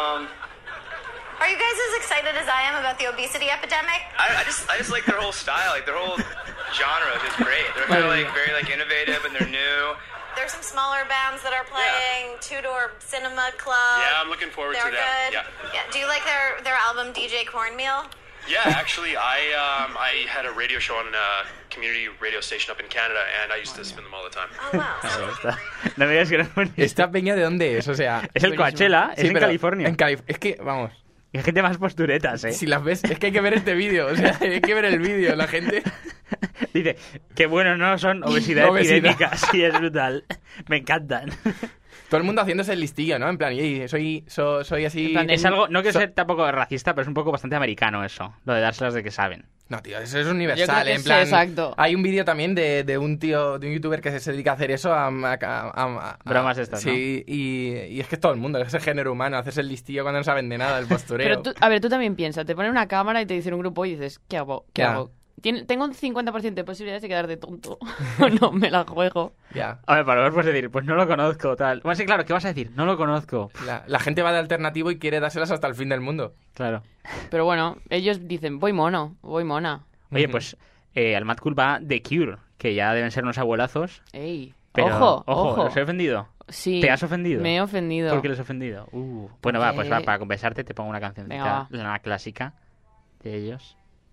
Are you guys as excited as I am about the obesity epidemic? I just like their whole style, like their whole genre is just great. They're kind of like very like innovative and they're new. There's some smaller bands that are playing, Two Door Cinema Club. Yeah, I'm looking forward They're to them. good. Yeah. Do you like their album DJ Cornmeal? Yeah, actually, I had a radio show on a community radio station up in Canada, and I used to spin them all the time. Oh wow. No me digas que no. ¿Esta peña de dónde es? O sea... Es el Coachella, Sí, es en pero California. es que, vamos... Hay gente más posturetas, ¿eh? Si las ves, es que hay que ver este vídeo, o sea, hay que ver el vídeo, la gente... Dice, qué bueno, ¿no? Son obesidad epidémica, sí, es brutal. Me encantan. Todo el mundo haciéndose el listillo, ¿no? En plan, soy así... Es algo, no quiero ser tampoco racista, pero es un poco bastante americano eso, lo de dárselas de que saben. No, tío, eso es universal, en plan... Sí, exacto. Hay un vídeo también de un tío, de un youtuber que se dedica a hacer eso, bromas estas, ¿no? Sí, y es que todo el mundo, es el género humano, hacerse el listillo cuando no saben de nada, el postureo. Pero tú también piensas, te ponen una cámara y te dicen un grupo y dices, ¿qué hago? ¿Qué hago? Tengo un 50% de posibilidades de quedar de tonto. No, me la juego. Ya. A ver, para vos puedes decir, pues no lo conozco, tal. Bueno, sí, claro, ¿qué vas a decir? No lo conozco. La gente va de alternativo y quiere dárselas hasta el fin del mundo. Claro. Pero bueno, ellos dicen, voy mona. Oye, pues al Mad Cool va The Cure, que ya deben ser unos abuelazos. Ey, pero, ojo. ¿Los he ofendido? Sí. ¿Te has ofendido? Me he ofendido. ¿Por qué les he ofendido? Bueno, va, pues va, para compensarte te pongo una canción una clásica de ellos.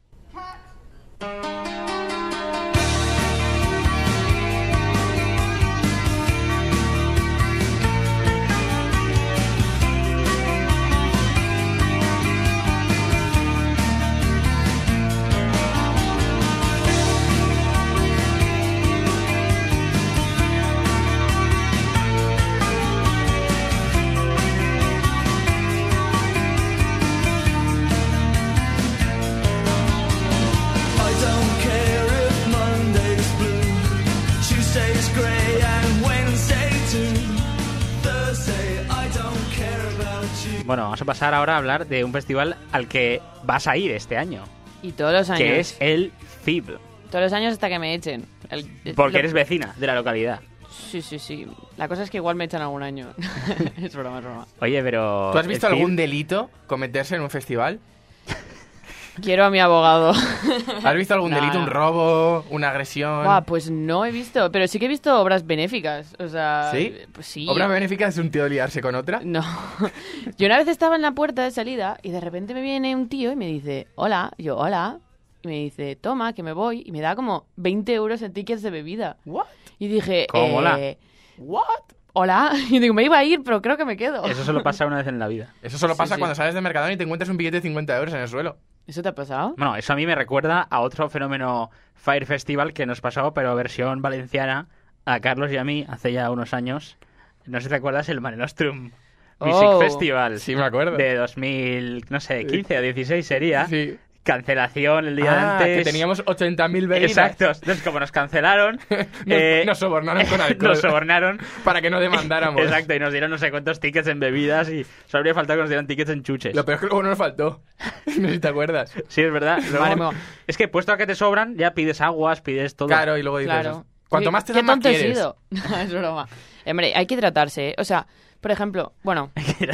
Bueno, vamos a pasar ahora a hablar de un festival al que vas a ir este año. Y todos los años. Que es el FIB. Todos los años hasta que me echen. Porque eres vecina de la localidad. Sí. La cosa es que igual me echan algún año. Es broma. Oye, pero... ¿Tú has visto algún delito cometerse en un festival? Quiero a mi abogado. ¿Has visto algún delito, un robo, una agresión? Pues no he visto, pero sí que he visto obras benéficas. O sea, ¿sí? Pues sí. ¿Obra benéfica es un tío liarse con otra? No. Yo una vez estaba en la puerta de salida y de repente me viene un tío y me dice, hola. Yo, hola. Y me dice, toma, que me voy. Y me da como 20 euros en tickets de bebida. ¿What? Y dije, ¿cómo? ¿What? Hola. Y digo, me iba a ir, pero creo que me quedo. Eso solo pasa una vez en la vida. Eso solo pasa cuando sales de Mercadona y te encuentras un billete de 50 euros en el suelo. ¿Eso te ha pasado? Bueno, eso a mí me recuerda a otro fenómeno Fire Festival que nos pasó, pero versión valenciana, a Carlos y a mí hace ya unos años. No sé si te acuerdas, el Mare Nostrum Music Festival. Sí, me acuerdo. De 2015 o 16 sería. Sí. Cancelación el día de antes. Que teníamos 80.000 bebidas. Exacto. Entonces, como nos cancelaron... nos sobornaron con alcohol. Nos sobornaron. Para que no demandáramos. Exacto, y nos dieron no sé cuántos tickets en bebidas y solo habría faltado que nos dieran tickets en chuches. Lo peor es que luego no nos faltó. No sé si te acuerdas. Sí, es verdad. Luego, es que puesto a que te sobran, ya pides aguas, pides todo. Claro, y luego dices... Claro. Cuanto más te dan, más quieres. ¿Qué tonto he sido? Es broma. Hombre, hay que tratarse, ¿eh? O sea... Por ejemplo, bueno...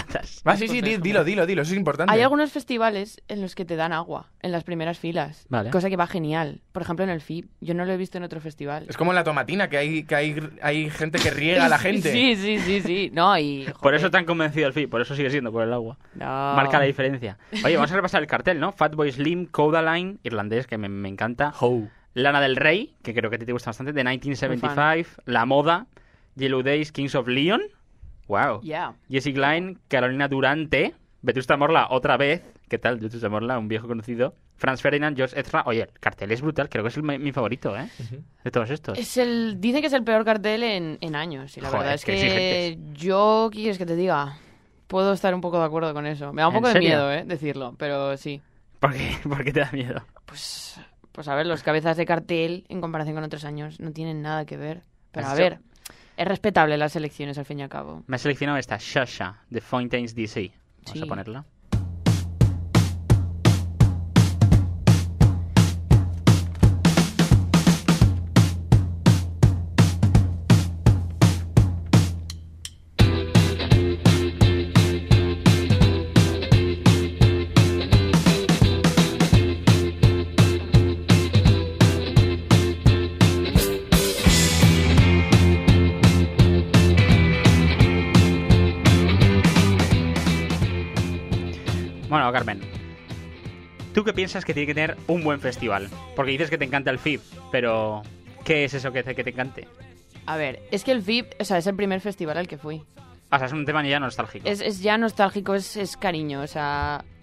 Sí, dilo, eso es importante. Hay algunos festivales en los que te dan agua, en las primeras filas. Vale. Cosa que va genial. Por ejemplo, en el FIB. Yo no lo he visto en otro festival. Es como en la tomatina, que hay gente que riega a la gente. Sí. No, y... Joder. Por eso te han convencido el FIB, por eso sigue siendo por el agua. No. Marca la diferencia. Oye, vamos a repasar el cartel, ¿no? Fatboy Slim, Codaline, irlandés, que me encanta. Lana del Rey, que creo que a ti te gusta bastante, de 1975. La Moda, Yellow Days, Kings of Leon... Wow. Yeah. Jessie Klein, Carolina Durante, Vetusta Morla otra vez. ¿Qué tal? Vetusta Morla, un viejo conocido. Franz Ferdinand, George Ezra. Oye, el cartel es brutal. Creo que es mi favorito, ¿eh? De todos estos. Dicen que es el peor cartel en años. Y la verdad es que yo, ¿qué quieres que te diga? Puedo estar un poco de acuerdo con eso. Me da un poco de miedo, decirlo, pero sí. ¿Por qué? ¿Por qué te da miedo? Pues a ver, los cabezas de cartel en comparación con otros años no tienen nada que ver. Pero a ver... Es respetable las elecciones, al fin y al cabo. Me ha seleccionado esta, Shasha, de Fountains DC. Vamos a ponerla. Bueno, Carmen, ¿tú qué piensas que tiene que tener un buen festival? Porque dices que te encanta el FIB, pero ¿qué es eso que hace que te encante? A ver, es que el FIB, o sea, es el primer festival al que fui. O sea, es un tema ya nostálgico. Es ya nostálgico, es cariño, o sea...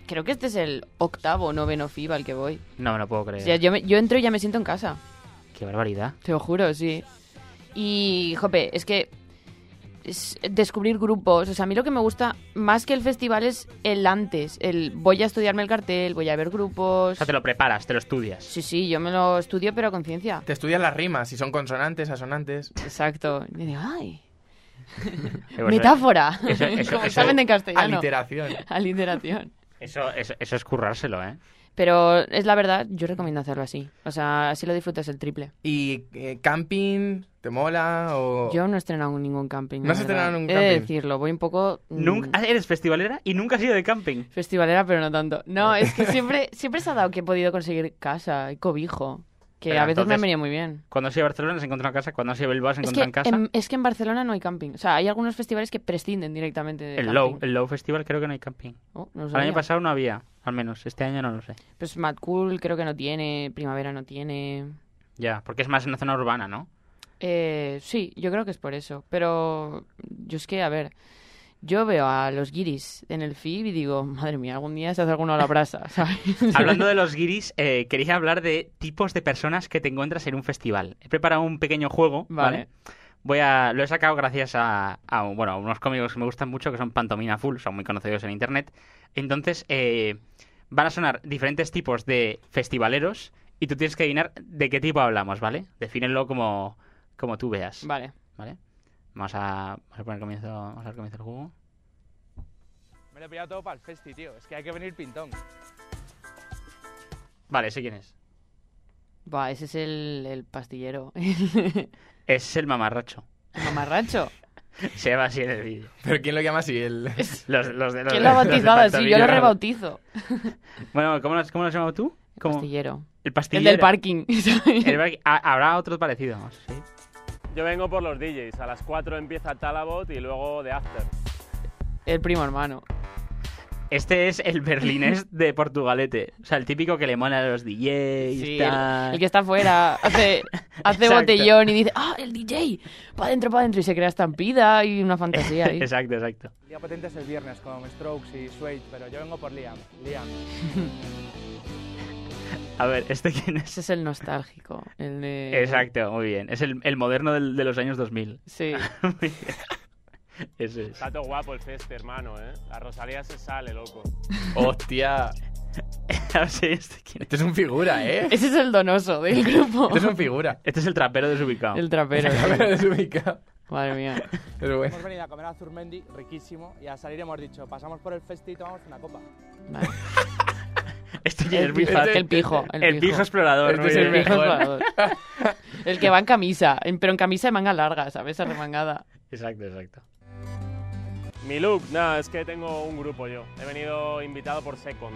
Creo que este es el 8º o 9º FIB al que voy. No me lo puedo creer. O sea, yo entro y ya me siento en casa. Qué barbaridad. Te lo juro, sí. Y, jope, es que es descubrir grupos. O sea, a mí lo que me gusta más que el festival es el antes. El voy a estudiarme el cartel, voy a ver grupos. O sea, te lo preparas, te lo estudias. Sí, yo me lo estudio, pero a conciencia. Te estudias las rimas, si son consonantes, asonantes. Exacto. Y digo, ¡ay! Pues, Metáfora. Eso, Como examen en castellano. Aliteración. Aliteración. Eso es currárselo, ¿eh? Pero es la verdad, yo recomiendo hacerlo así. O sea, así lo disfrutas el triple. ¿Y camping te mola o...? Yo no he estrenado ningún camping. ¿No has estrenado ningún He camping? de decirlo, voy un poco... ¿Nunca eres festivalera y nunca has ido de camping? Festivalera, pero no tanto. No, es que siempre se ha dado que he podido conseguir casa y cobijo. Que Pero a veces me entonces, han venido muy bien. Cuando has ido a Barcelona se encuentra en casa, cuando has ido a Bilbao se Es encuentra que, en casa. es que en Barcelona no hay camping. O sea, hay algunos festivales que prescinden directamente de El camping. Low Festival creo que no hay camping. Oh, no lo El sabía. año pasado no había, al menos. Este año no lo sé. Pues Mad Cool creo que no tiene, Primavera no tiene... Ya, porque es más en una zona urbana, ¿no? Sí, yo creo que es por eso. Pero yo es que, a ver, yo veo a los guiris en el FIB y digo, madre mía, algún día se hace alguno a la brasa, ¿sabes? Hablando de los guiris, quería hablar de tipos de personas que te encuentras en un festival. He preparado un pequeño juego, ¿vale? Lo he sacado gracias a unos cómicos que me gustan mucho, que son Pantomima Full, son muy conocidos en internet. Entonces, van a sonar diferentes tipos de festivaleros y tú tienes que adivinar de qué tipo hablamos, ¿vale? Defínenlo como tú veas. Vale. Vamos a poner comienzo el juego. Me lo he pillado todo para el festi, tío. Es que hay que venir pintón. Vale, sé quién es. Buah, ese es el pastillero. Es el mamarracho. ¿El mamarracho? Se llama así en el vídeo. ¿Pero quién lo llama así? ¿Quién lo ha bautizado así? Yo lo rebautizo. Bueno, ¿cómo lo has llamado tú? El pastillero. El pastillero. El del parking. Habrá otros parecidos, ¿sí? Yo vengo por los DJs. A las 4 empieza Talabot y luego de After. El primo hermano. Este es el berlinés de Portugalete. O sea, el típico que le mola a los DJs. Sí, tal. el que está afuera hace botellón y dice, ¡ah, el DJ! Para adentro, y se crea estampida y una fantasía ahí. Exacto. El día potente es el viernes con Strokes y Suede, pero yo vengo por Liam. A ver, ¿este quién es? Ese es el nostálgico. El de... Exacto, muy bien. Es el moderno de los años 2000. Sí. Muy bien. Ese es. Está todo guapo el feste, hermano, ¿eh? La Rosalía se sale, loco. ¡Hostia! No sé, ¿quién es? Este es un figura, ¿eh? Ese es el donoso del grupo. Este es un figura. Este es el trapero desubicado. El trapero. El trapero desubicado. Madre mía. Pero bueno. Hemos venido a comer a Zurmendi, riquísimo, y al salir hemos dicho, pasamos por el festi y tomamos una copa. Vale. Este ya es muy fácil. El pijo. El pijo explorador. Este es el mejor. El que va en camisa, pero en camisa de manga larga, ¿sabes? Arremangada. Exacto. Mi look, nada, es que tengo un grupo yo. He venido invitado por Second.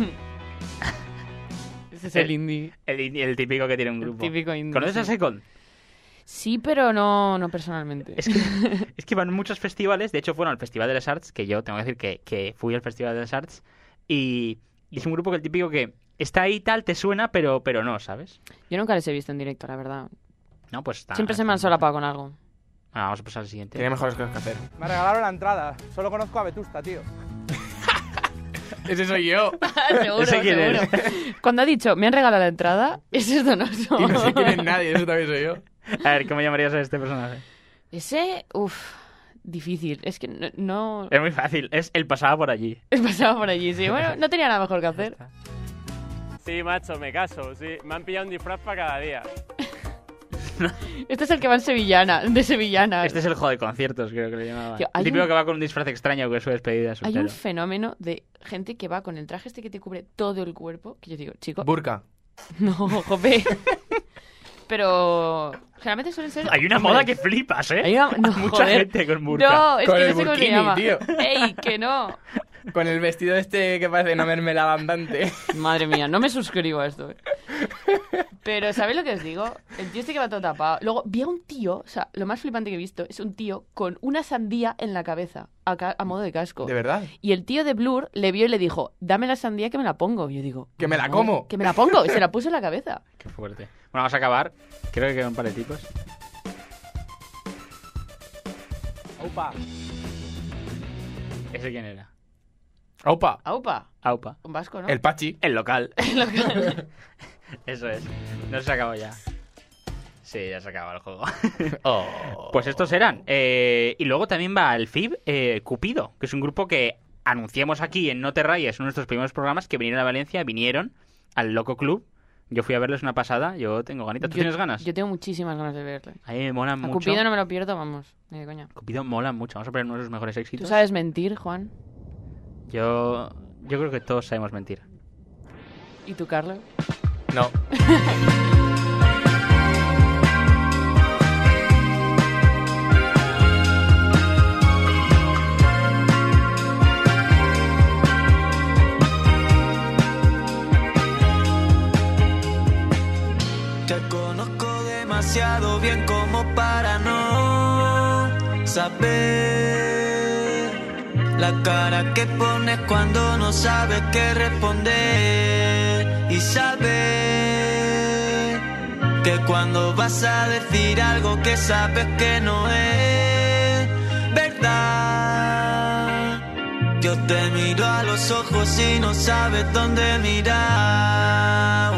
Ese es el indie. El típico que tiene un grupo. El típico indie. ¿Conoces a Second? Sí, pero no personalmente. Es que van muchos festivales. De hecho, fueron al Festival de las Arts, que yo tengo que decir que fui al Festival de las Arts. Y es un grupo que el típico que está ahí tal, te suena, pero no, ¿sabes? Yo nunca les he visto en directo, la verdad. No, pues está. Siempre se me han solapado con algo. Vamos a pasar al siguiente. Tiene mejores cosas que hacer. Me regalaron la entrada. Solo conozco a Vetusta, tío. Ese soy yo. Seguro, ¿Ese quién seguro. es? Cuando ha dicho, me han regalado la entrada, ese es donoso. Y no sé quién es nadie, eso también soy yo. A ver, ¿cómo llamarías a este personaje? Ese, difícil. Es que no... Es muy fácil. Es el pasaba por allí. Él pasaba por allí, sí. Bueno, no tenía nada mejor que hacer. Sí, macho, me caso, sí. Me han pillado un disfraz para cada día. Este es el que va en de sevillana. Este es el juego de conciertos, creo que le llamaban. Tío, El típico que va con un disfraz extraño que es su despedida Hay soltero. un fenómeno de gente que va con el traje este que te cubre todo el cuerpo, que yo digo, chico... Burka. No, jope. Pero generalmente suelen ser... Hay una moda que flipas, ¿eh? Hay mucha joder. gente con burka. No, es Con que el no sé cómo se burkini, llama. tío. ¡Ey, que no! Con el vestido este que parece una mermelada andante. Madre mía, no me suscribo a esto. Pero, ¿sabéis lo que os digo? El tío este que va todo tapado. Luego, vi a un tío, o sea, lo más flipante que he visto es un tío con una sandía en la cabeza, a modo de casco. ¿De verdad? Y el tío de Blur le vio y le dijo, dame la sandía que me la pongo. Y yo digo... ¿Que me la "No, como?". Que me la pongo. Y se la puso en la cabeza. Qué fuerte. Bueno, vamos a acabar. Creo que quedan un par de tipos. ¡Opa! ¿Ese quién era? Aupa. Aupa. Aupa. Un vasco, ¿no? El Pachi. El local. Eso es. No se acabó ya. Sí, ya se acaba el juego. Pues estos eran. Y luego también va el FIB Cupido, que es un grupo que anunciamos aquí en No Te Rayes, uno de nuestros primeros programas, que vinieron a Valencia, vinieron al Loco Club. Yo fui a verles una pasada, yo tengo ganitas. ¿Tú tienes ganas? Yo tengo muchísimas ganas de verle. A mí me molan mucho. Cupido no me lo pierdo, vamos. Ni de coña. Cupido mola mucho. Vamos a poner uno de sus mejores éxitos. ¿Tú sabes mentir, Juan? Yo creo que todos sabemos mentir. ¿Y tú, Carlos? No. Te conozco demasiado bien como para no saber la cara que pones cuando no sabes qué responder, y saber que cuando vas a decir algo que sabes que no es verdad, yo te miro a los ojos y no sabes dónde mirar.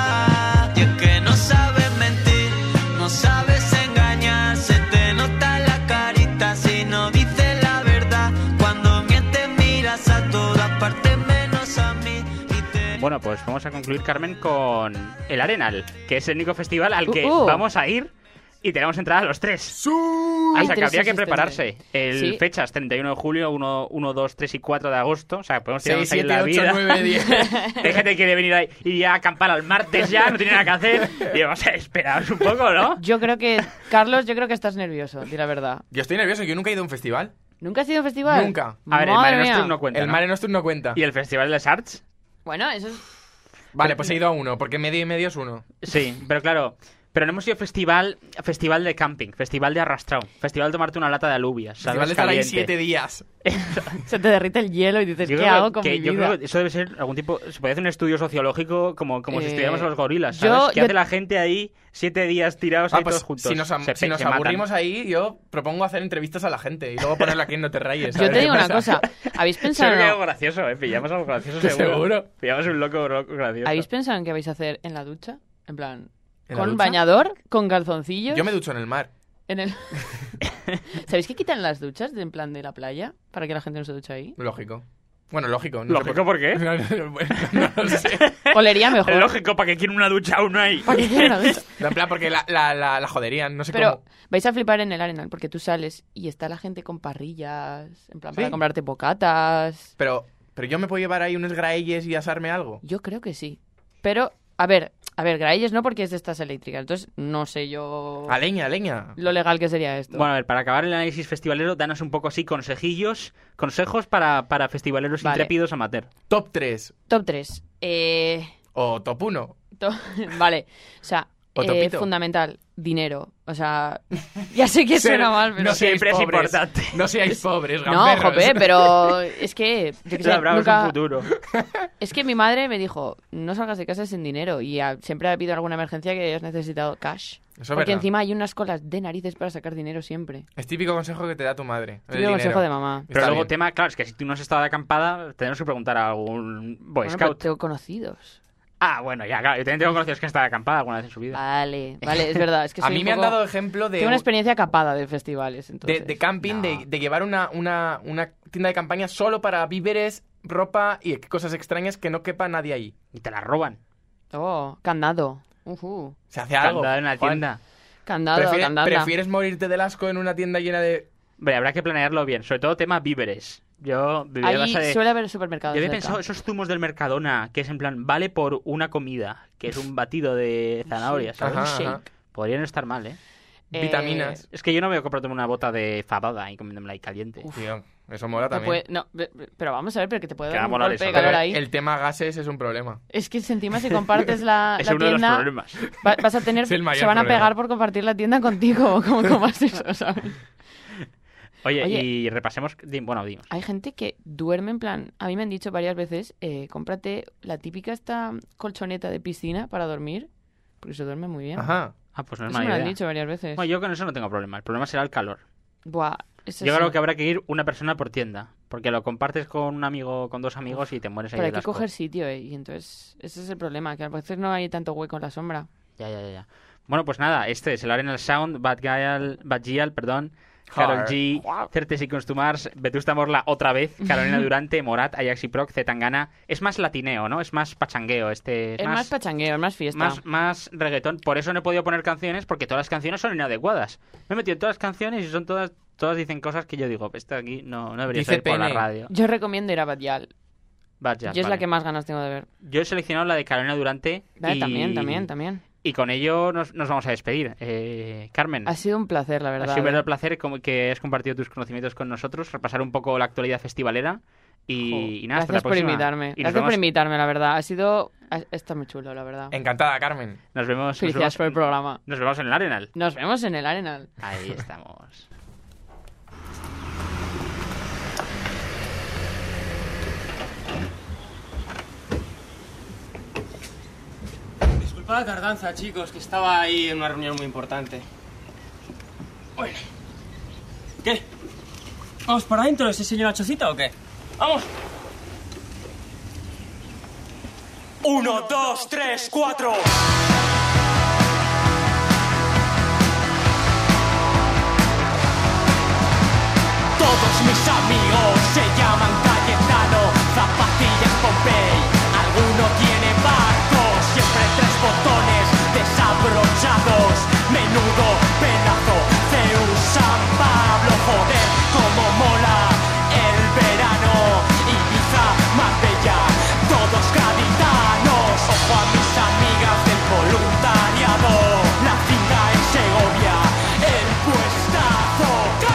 Y es que no sabes mentir, no sabes engañar, se te nota en la carita si no dices la verdad. Cuando mientes miras a todas partes menos a mí. Bueno, pues vamos a concluir, Carmen, con el Arenal, que es el único festival al que vamos a ir y tenemos entrada los tres. O sea, que habría que prepararse. Sí. Fechas 31 de julio, 1, 2, 3 y 4 de agosto. O sea, podemos tirarnos 6, ahí 7, en la 8, vida. 9, 10. Hay gente que quiere venir ahí y ya acampar al martes ya, no tiene nada que hacer. Y vamos a esperaros un poco, ¿no? Yo creo que, Carlos, estás nervioso, di la verdad. Yo estoy nervioso, yo nunca he ido a un festival. ¿Nunca has ido a un festival? Nunca. A ver, el Madre Mare mía. Nostrum no cuenta, El ¿no? Mare Nostrum no cuenta. ¿Y el Festival de les Arts? Bueno, eso es... Vale, pues he ido a uno, porque medio y medio es uno. Sí, pero claro... Pero no hemos ido festival de camping, festival de arrastrado, festival de tomarte una lata de alubias. Festival de estar ahí 7 días. Se te derrite el hielo y dices, Yo ¿qué creo hago con mi yo vida? creo que eso debe ser algún tipo... Se puede hacer un estudio sociológico como si estudiáramos a los gorilas, yo- ¿sabes? ¿Qué yo- hace la gente ahí 7 días tirados ahí Pues todos juntos? si nos, Se matan. aburrimos ahí, yo propongo hacer entrevistas a la gente y luego ponerlo aquí en No Te Rayes. Yo te digo una cosa, ¿habéis Seguro pensado, que algo gracioso, Pillamos algo gracioso Seguro. Pillamos un loco gracioso. ¿habéis pensado en qué vais a hacer en la ducha? En plan, ¿En la ¿con ducha? bañador? ¿Con calzoncillos? Yo me ducho en el mar. En el... ¿Sabéis que quitan las duchas en plan de la playa para que la gente no se duche ahí? Lógico. Bueno, lógico. No ¿Lógico por qué? No lo sé. Olería mejor. Es lógico, ¿para qué quieren una ducha aún ahí? ¿Para qué quieren una ducha? No, en plan, porque la joderían, no sé Pero cómo. vais a flipar en el Arenal porque tú sales y está la gente con parrillas, en plan para ¿Sí? comprarte bocatas. Pero yo me puedo llevar ahí unos graelles y asarme algo. Yo creo que sí. Pero, a ver, graelles no porque es de estas eléctricas, entonces no sé yo A leña, a leña. lo legal que sería esto. Bueno, a ver, para acabar el análisis festivalero, danos un poco así consejos para festivaleros Vale. intrépidos amateur. Top 3 Top 3. o top 1. Vale, o sea, O topito. fundamental, dinero. O sea, ya sé que suena mal, pero... No seáis Siempre es pobres. importante. No seáis pobres, No, gamberros. jope, pero es que... Yo que sé, Labramos nunca... un futuro. Es que mi madre me dijo, no salgas de casa sin dinero. Y siempre ha habido alguna emergencia que hayas necesitado cash. Eso es Porque verdad. encima hay unas colas de narices para sacar dinero siempre. Es típico consejo que te da tu madre. el Típico consejo dinero. de mamá. Pero Está luego bien. tema, claro, es que si tú no has estado de acampada, tenemos que preguntar a algún Boy Bueno, pero Scout. tengo conocidos. Ah, bueno, ya, claro. Yo también tengo conocidos que han estado de acampada alguna vez en su vida. Vale, es verdad. Es que A soy mí un me han poco- dado ejemplo de... Tengo una experiencia capada de festivales, entonces. de camping, No. de llevar una tienda de campaña solo para víveres, ropa y cosas extrañas que no quepa nadie ahí. Y te la roban. Oh, candado. Se hace algo. Candado en la Juan. tienda. Candado, candada. ¿Prefieres morirte del asco en una tienda llena de... Hombre, habrá que planearlo bien. Sobre todo tema víveres. Yo vivía en Ahí casa de... suele haber supermercados. Yo había cerca. pensado esos zumos del Mercadona, que es en plan, vale por una comida, que es un batido de zanahorias, ¿sabes? Ajá, ajá. Podría no estar mal, ¿eh? Vitaminas. Es que yo no me voy a comprarme una bota de fabada y comiéndomela ahí caliente. Tío, eso mola Te también. puede- no, pero vamos a ver, pero que te puede Que dar va a un molar golpe de eso. calor Pero ahí. el tema gases es un problema. Es que si encima si compartes la Es la uno de los tienda, problemas. vas a tener... Es el mayor Se van a problema. pegar por compartir la tienda contigo. ¿Cómo comas eso, sabes? Oye, Oye. y repasemos... Bueno, dimos. Hay gente que duerme en plan... A mí me han dicho varias veces, cómprate la típica esta colchoneta de piscina para dormir, porque se duerme muy bien. Ajá. Ah, pues no es Eso me mala lo han idea. dicho varias veces. Bueno, yo con eso no tengo problema. El problema será el calor. Buah, Yo creo que habrá que ir una persona por tienda, porque lo compartes con un amigo, con 2 amigos y te mueres ahí Pero de hay que asco. coger sitio, y entonces ese es el problema, que a veces no hay tanto hueco en la sombra. Ya. Bueno, pues nada, este es el Arenal Sound, Bad Gyal, Karol G, 30 Seconds to Mars, Vetusta Morla otra vez, Carolina Durante, Morat, Ajax y Proc, Zetangana. Es más latineo, ¿no? Es más pachangueo. Es más pachangueo, es más fiesta. Más reggaetón. Por eso no he podido poner canciones, porque todas las canciones son inadecuadas. Me he metido en todas las canciones y son todas dicen cosas que yo digo, esto aquí no debería salir por la radio. Yo recomiendo ir a Bad Gyal. Yo es la que más ganas tengo de ver. Yo he seleccionado la de Carolina Durante. También. Y con ello nos vamos a despedir. Carmen. Ha sido un placer, la verdad. Ha sido un verdadero placer que has compartido tus conocimientos con nosotros, repasar un poco la actualidad festivalera y nada, hasta la próxima. Gracias por invitarme, la verdad. Está muy chulo, la verdad. Encantada, Carmen. Nos vemos. Felicidades por el programa. Nos vemos en el Arenal. Ahí estamos. Disculpad la tardanza, chicos, que estaba ahí en una reunión muy importante. Bueno. ¿Qué? ¿Vamos para adentro de ese señor Achocita o qué? ¡Vamos! 1, 2, 3, 4. Todos mis amigos se llaman Cayetano, zapatillas Pompey, alguno tiene barcos, siempre 3 botones desabrochados, menudo pedazo, Zeus, San Pablo, joder, como mola el verano, Ibiza, Marbella, todos gaditanos, ojo a mis amigas del voluntariado, la finca en Segovia, el puestazo,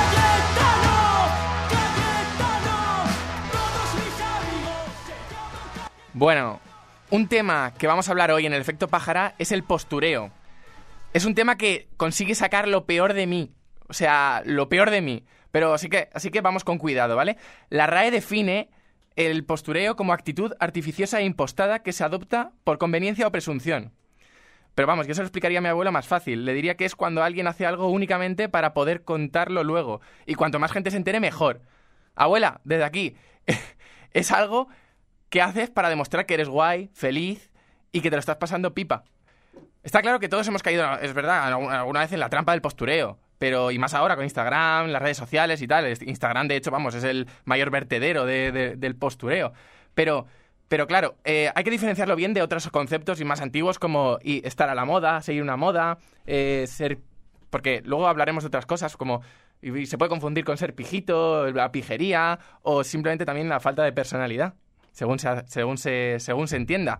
Bueno, un tema que vamos a hablar hoy en el Efecto Pájara es el postureo. Es un tema que consigue sacar lo peor de mí. O sea, lo peor de mí. Pero así que vamos con cuidado, ¿vale? La RAE define el postureo como actitud artificiosa e impostada que se adopta por conveniencia o presunción. Pero vamos, yo se lo explicaría a mi abuela más fácil. Le diría que es cuando alguien hace algo únicamente para poder contarlo luego. Y cuanto más gente se entere, mejor. Abuela, desde aquí, es algo que haces para demostrar que eres guay, feliz y que te lo estás pasando pipa. Está claro que todos hemos caído, es verdad, alguna vez en la trampa del postureo. Pero, y más ahora con Instagram, las redes sociales y tal. Instagram, de hecho, vamos, es el mayor vertedero del postureo. Pero claro, hay que diferenciarlo bien de otros conceptos y más antiguos como estar a la moda, seguir una moda, ser... Porque luego hablaremos de otras cosas como... Y se puede confundir con ser pijito, la pijería o simplemente también la falta de personalidad, según se entienda.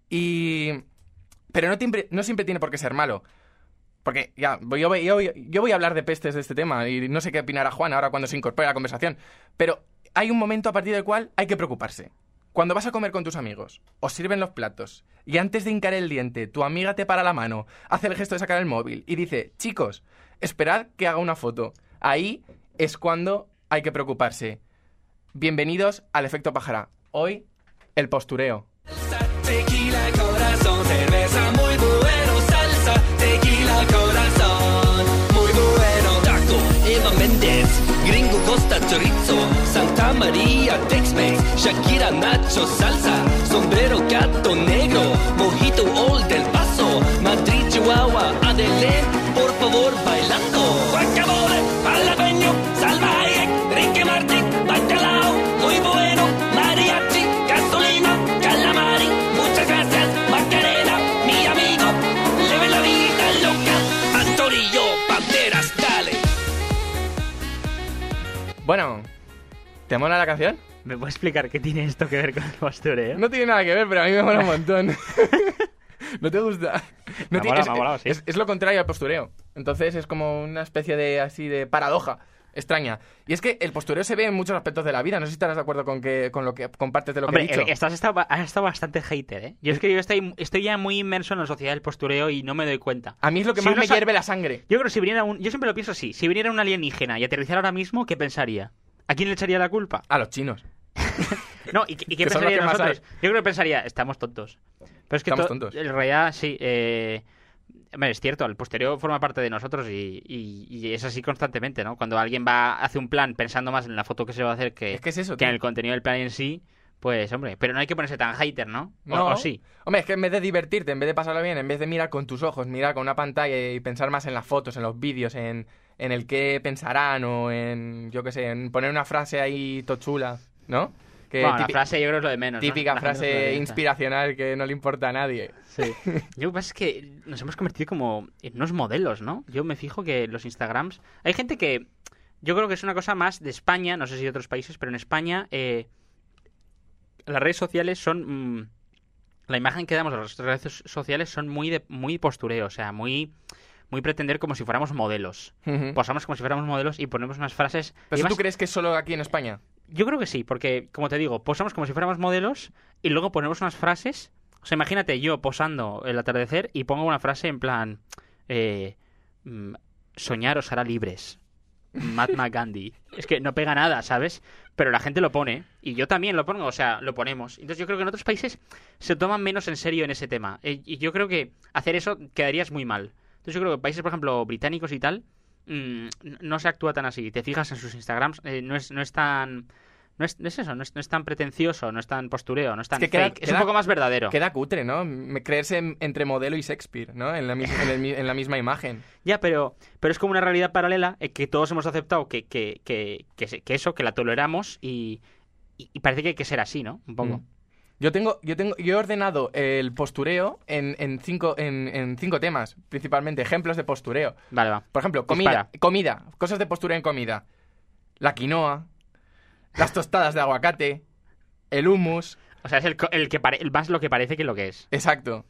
Pero no siempre tiene por qué ser malo. Porque ya, yo voy a hablar de pestes de este tema y no sé qué opinará Juan ahora cuando se incorpore a la conversación. Pero hay un momento a partir del cual hay que preocuparse. Cuando vas a comer con tus amigos, os sirven los platos y antes de hincar el diente, tu amiga te para la mano, hace el gesto de sacar el móvil y dice: chicos, esperad que haga una foto. Ahí es cuando hay que preocuparse. Bienvenidos al Efecto Pájara. Hoy, el postureo. Tequila, corazón, cerveza, muy bueno, salsa, tequila, corazón, muy bueno. Taco, Eva Méndez, Gringo, Costa, Chorizo, Santa María, Tex-Mex, Shakira, Nacho, salsa, sombrero, gato negro, mojito, Old del Paso, Madrid, Chihuahua, Adele, por favor, bailando. Guacamole, jalapeño, salvaje, Ricky Martin, bacalao, muy bueno, mariachi, gasolina, calamari, muchas gracias, Macarena, mi amigo, leve la vida loca, Antorillo, Banderas, dale. Bueno, ¿te mola la canción? ¿Me puedes explicar qué tiene esto que ver con el postureo? No tiene nada que ver, pero a mí me mola un montón. ¿No te gusta? Me ha molado, sí. Es lo contrario al postureo. Entonces es como una especie de paradoja extraña. Y es que el postureo se ve en muchos aspectos de la vida. No sé si estarás de acuerdo con lo que compartes de lo que he dicho. Has estado bastante hater, ¿eh? Yo es que yo estoy ya muy inmerso en la sociedad del postureo y no me doy cuenta. A mí es lo que más me hierve la sangre. Yo creo que yo siempre lo pienso así. Si viniera un alienígena y aterrizara ahora mismo, ¿qué pensaría? ¿A quién le echaría la culpa? A los chinos. No, ¿y qué pensaría de nosotros? Yo creo que pensaría, estamos tontos. Pero es que estamos tontos. En realidad, sí. hombre, es cierto, el postureo forma parte de nosotros y es así constantemente, ¿no? Cuando alguien hace un plan pensando más en la foto que se va a hacer que es eso, en el contenido del plan en sí, pues, hombre, pero no hay que ponerse tan hater, ¿no? ¿O sí? Hombre, es que en vez de divertirte, en vez de pasarlo bien, en vez de mirar con tus ojos, mirar con una pantalla y pensar más en las fotos, en los vídeos, en el qué pensarán o en, yo qué sé, en poner una frase ahí tochula, ¿no? Que bueno, la frase yo creo es lo de menos, típica ¿no? frase inspiracional que no le importa a nadie. Sí. Yo lo que pasa es que nos hemos convertido como en unos modelos, ¿no? Yo me fijo que los Instagrams... Hay gente que... Yo creo que es una cosa más de España, no sé si de otros países, pero en España las redes sociales son... la imagen que damos a las redes sociales son muy postureo, o sea, muy pretender como si fuéramos modelos. Posamos como si fuéramos modelos y ponemos unas frases... ¿Pero tú crees que es solo aquí en España? Yo creo que sí, porque, como te digo, posamos como si fuéramos modelos y luego ponemos unas frases... O sea, imagínate yo posando el atardecer y pongo una frase en plan... soñar os hará libres. Mahatma Gandhi. Es que no pega nada, ¿sabes? Pero la gente lo pone y yo también lo pongo, o sea, lo ponemos. Entonces yo creo que en otros países se toman menos en serio en ese tema. Y yo creo que hacer eso quedarías muy mal. Entonces yo creo que en países, por ejemplo, británicos y tal, no se actúa tan así. Te fijas en sus Instagrams, no es tan... No es tan pretencioso, no es tan postureo, no es tan fake. Es un poco más verdadero. Queda cutre, ¿no? Creerse entre modelo y Shakespeare, ¿no? En la misma imagen. Ya, pero es como una realidad paralela que todos hemos aceptado que eso, que la toleramos y parece que hay que ser así, ¿no? Un poco. Yo he ordenado el postureo en cinco temas, principalmente ejemplos de postureo. Vale, va. Por ejemplo, comida, cosas de postureo en comida. La quinoa, las tostadas de aguacate, el hummus. O sea, es el más lo que parece que lo que es. Exacto.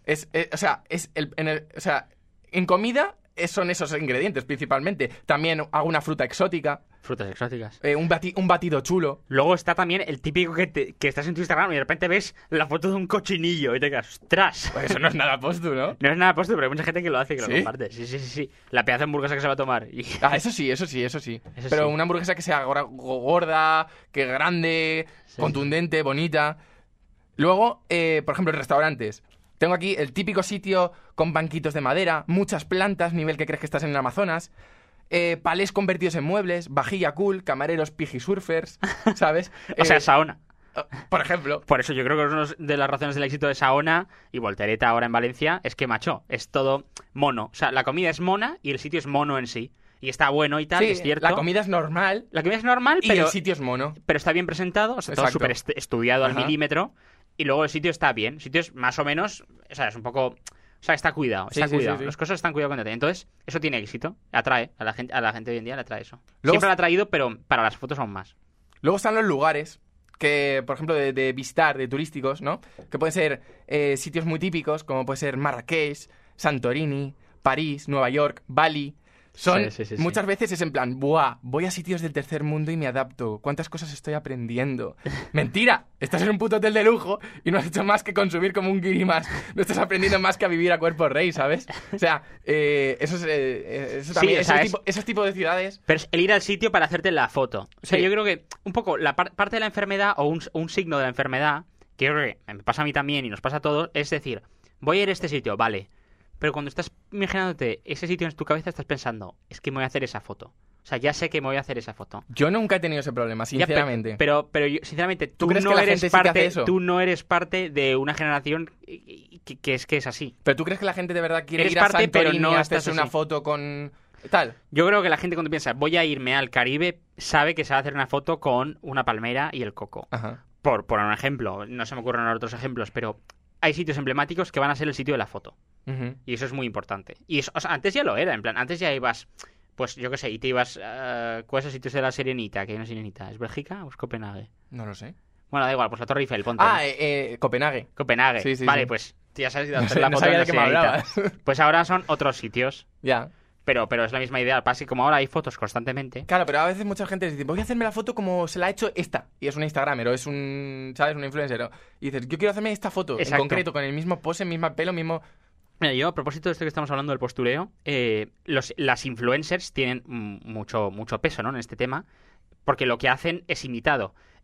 En comida son esos ingredientes principalmente. También alguna fruta exótica. Frutas exóticas. Un batido chulo. Luego está también el típico que estás en tu Instagram y de repente ves la foto de un cochinillo y te quedas, ¡ostras! Pues eso no es nada postu, ¿no? No es nada postu, pero hay mucha gente que lo hace y que lo comparte. Sí. La pedazo de hamburguesa que se va a tomar. Eso sí. Pero una hamburguesa que sea gorda, que grande, contundente, bonita. Luego, por ejemplo, en restaurantes. Tengo aquí el típico sitio con banquitos de madera, muchas plantas, nivel que crees que estás en el Amazonas, palés convertidos en muebles, vajilla cool, camareros pijisurfers, ¿sabes? O sea, Saona. Por ejemplo. Por eso yo creo que una de las razones del éxito de Saona y Voltereta ahora en Valencia es que, macho, es todo mono. O sea, la comida es mona y el sitio es mono en sí. Y está bueno y tal, es cierto. La comida es normal. Pero el sitio es mono. Pero está bien presentado, o sea, todo súper estudiado al milímetro. Y luego el sitio está bien. El sitio es más o menos... O sea, es un poco... O sea, está cuidado. Sí. Las cosas están cuidadas con detalle. Entonces, eso tiene éxito. Atrae. A la gente hoy en día le atrae eso. Siempre lo ha traído, pero para las fotos aún más. Luego están los lugares que, por ejemplo, de visitar, de turísticos, ¿no? Que pueden ser sitios muy típicos, como puede ser Marrakech, Santorini, París, Nueva York, Bali... Muchas veces es en plan, ¡buah! Voy a sitios del tercer mundo y me adapto. ¿Cuántas cosas estoy aprendiendo? ¡Mentira! Estás en un puto hotel de lujo y no has hecho más que consumir como un guiri más. No estás aprendiendo más que a vivir a cuerpo rey, ¿sabes? O sea, eso también, esos tipos de ciudades... Pero es el ir al sitio para hacerte la foto. O sea, yo creo que un poco la parte de la enfermedad o un signo de la enfermedad, que yo creo que me pasa a mí también y nos pasa a todos, es decir, voy a ir a este sitio, vale... Pero cuando estás imaginándote ese sitio en tu cabeza, estás pensando, es que me voy a hacer esa foto. O sea, ya sé que me voy a hacer esa foto. Yo nunca he tenido ese problema, sinceramente. Pero yo, sinceramente, ¿Tú crees que la gente sí que hace eso? Tú no eres parte de una generación que es así. ¿Pero tú crees que la gente de verdad quiere ir a Santorini y hacerse una foto con tal? Yo creo que la gente cuando piensa, voy a irme al Caribe, sabe que se va a hacer una foto con una palmera y el coco. Ajá. Por un ejemplo, no se me ocurren otros ejemplos, pero... Hay sitios emblemáticos que van a ser el sitio de la foto. Y eso es muy importante. Y eso, o sea, antes ya lo era, en plan, antes ya ibas, pues yo qué sé, y te ibas... ¿Cuáles son los sitios de la Sirenita? Que hay una Sirenita. ¿Es Bélgica o es Copenhague? No lo sé. Bueno, da igual, pues la Torre Eiffel, ponte. Copenhague. Foto. Sí, vale, pues ya sabes la no foto sabía de de qué me hablabas. Pues ahora son otros sitios. Ya. Pero es la misma idea. Pasa que como ahora hay fotos constantemente... Claro, pero a veces mucha gente dice, voy a hacerme la foto como se la ha hecho esta. Y es una Instagramer o es un, ¿sabes? Un influencer. Y dices, yo quiero hacerme esta foto. Exacto. En concreto, con el mismo pose, mismo pelo, mismo... Mira, yo a propósito de esto que estamos hablando del postureo, las influencers tienen mucho peso, ¿no? En este tema, porque lo que hacen es imitado.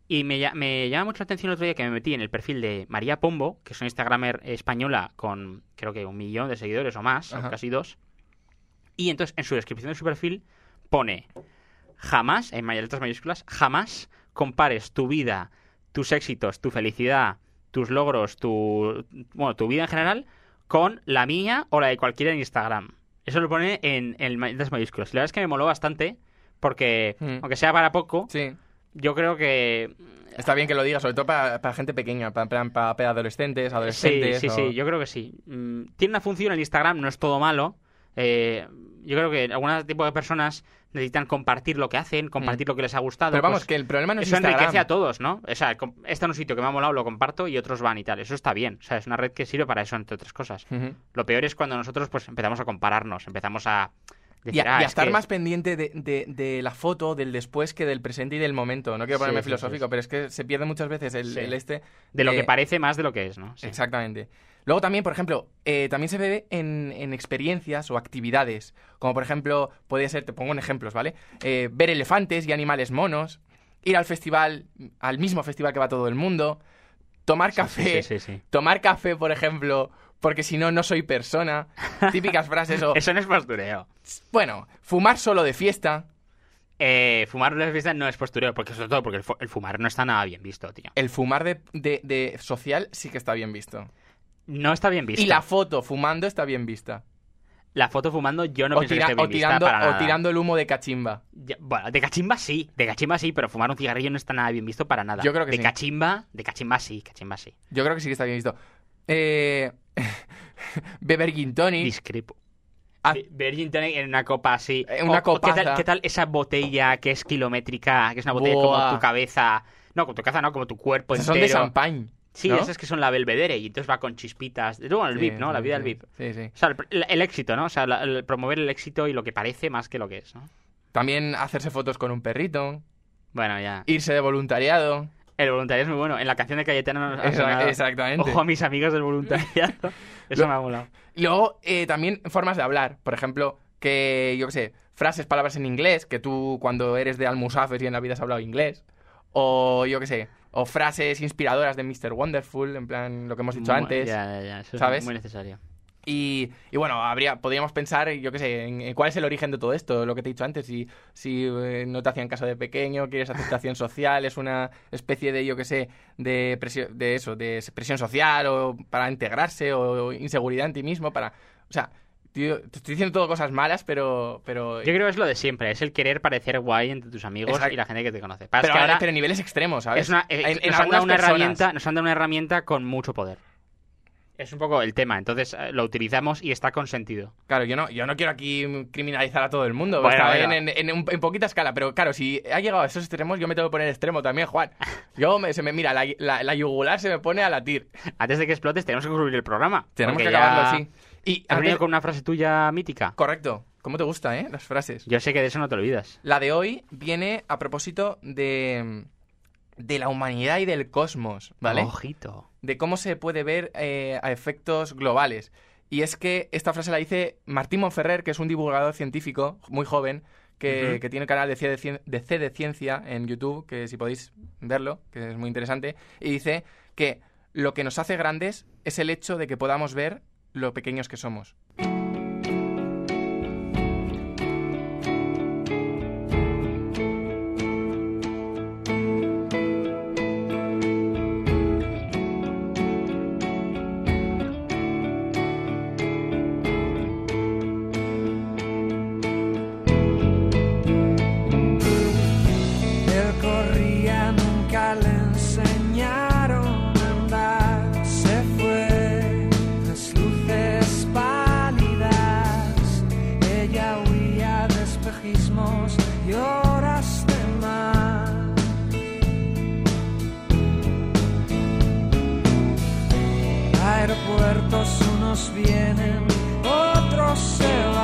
Y me llama mucho la atención el otro día que me metí en el perfil de María Pombo, que es una instagramer española con creo que 1 millón de seguidores o más, o casi 2. Y entonces en su descripción de su perfil pone: jamás, en letras mayúsculas, jamás compares tu vida, tus éxitos, tu felicidad, tus logros, tu vida en general con la mía o la de cualquiera en Instagram. Eso lo pone en letras mayúsculas. Y la verdad es que me moló bastante porque, aunque sea para poco, yo creo que... Está bien que lo digas, sobre todo para gente pequeña, para adolescentes. Sí, yo creo que sí. Tiene una función el Instagram, no es todo malo. Yo creo que algún tipo de personas necesitan compartir lo que hacen, compartir lo que les ha gustado. Pero vamos, que el problema no es eso Instagram. Enriquece a todos, ¿no? O sea, este es un sitio que me ha molado, lo comparto y otros van y tal. Eso está bien. O sea, es una red que sirve para eso, entre otras cosas. Lo peor es cuando nosotros pues empezamos a compararnos, empezamos a... Y a estar más pendiente de la foto, del después, que del presente y del momento. No quiero ponerme filosófico, pero es que se pierde muchas veces de lo que parece más de lo que es, ¿no? Sí. Exactamente. Luego también, por ejemplo, también se ve en experiencias o actividades. Como por ejemplo, podría ser, te pongo en ejemplos, ¿vale? Ver elefantes y animales monos, ir al festival, al mismo festival que va todo el mundo, tomar café, tomar café, por ejemplo, porque si no, no soy persona. Típicas frases o... Eso no es postureo. Bueno, fumar solo de fiesta. Fumar de fiesta no es postureo, porque sobre todo porque el fumar no está nada bien visto, tío. El fumar de social sí que está bien visto. No está bien visto. Y la foto fumando está bien vista. La foto fumando yo no pienso que esté bien vista para nada. O tirando el humo de cachimba. Bueno, de cachimba sí, pero fumar un cigarrillo no está nada bien visto para nada. Yo creo que de cachimba sí. Yo creo que sí que está bien visto. Beber gin tonic. Discrepo. Beber gin tonic en una copa así. Una copaza. ¿Qué tal esa botella que es kilométrica, que es una botella como tu cabeza? No, como tu cabeza no, como tu cuerpo entero. Son de champán. Sí, ¿no? Esas que son la Belvedere y entonces va con chispitas. Luego el VIP, ¿no? La vida del VIP. Sí. O sea, el éxito, ¿no? O sea, el promover el éxito y lo que parece más que lo que es, ¿no? También hacerse fotos con un perrito. Bueno, ya. Irse de voluntariado. El voluntariado es muy bueno. En la canción de Cayetano nos exactamente. Ojo a mis amigos del voluntariado. Eso me ha molado. Luego, también formas de hablar. Por ejemplo, que, yo qué sé, frases, palabras en inglés, que tú cuando eres de Almusafes y en la vida has hablado inglés. O, yo qué sé, o frases inspiradoras de Mr. Wonderful, en plan, lo que hemos dicho antes. Ya. Eso ¿sabes? Es muy necesario. Y bueno, podríamos pensar, yo qué sé, en cuál es el origen de todo esto, lo que te he dicho antes, si no te hacían caso de pequeño, quieres aceptación social, es una especie de, yo qué sé, de presión social o para integrarse o inseguridad en ti mismo, o sea, tío, te estoy diciendo todo cosas malas, pero... Yo creo que es lo de siempre, es el querer parecer guay entre tus amigos y la gente que te conoce. Pero niveles extremos, ¿sabes? Nos han dado una herramienta con mucho poder. Es un poco el tema, entonces lo utilizamos y está consentido. Claro, yo no quiero aquí criminalizar a todo el mundo, bueno, está bien en poquita escala, pero claro, si ha llegado a esos extremos, yo me tengo que poner extremo también, Juan. Mira, la yugular se me pone a latir. Antes de que explotes, tenemos que concluir el programa. Tenemos que acabarlo, sí. Y ¿has venido con una frase tuya mítica? Correcto. ¿Cómo te gusta, las frases? Yo sé que de eso no te olvidas. La de hoy viene a propósito de la humanidad y del cosmos, ¿vale? Ojito. De cómo se puede ver a efectos globales. Y es que esta frase la dice Martín Monferrer, que es un divulgador científico muy joven, que tiene el canal de C de Ciencia en YouTube, que si podéis verlo, que es muy interesante, y dice que lo que nos hace grandes es el hecho de que podamos ver lo pequeños que somos. Unos vienen, otros se van.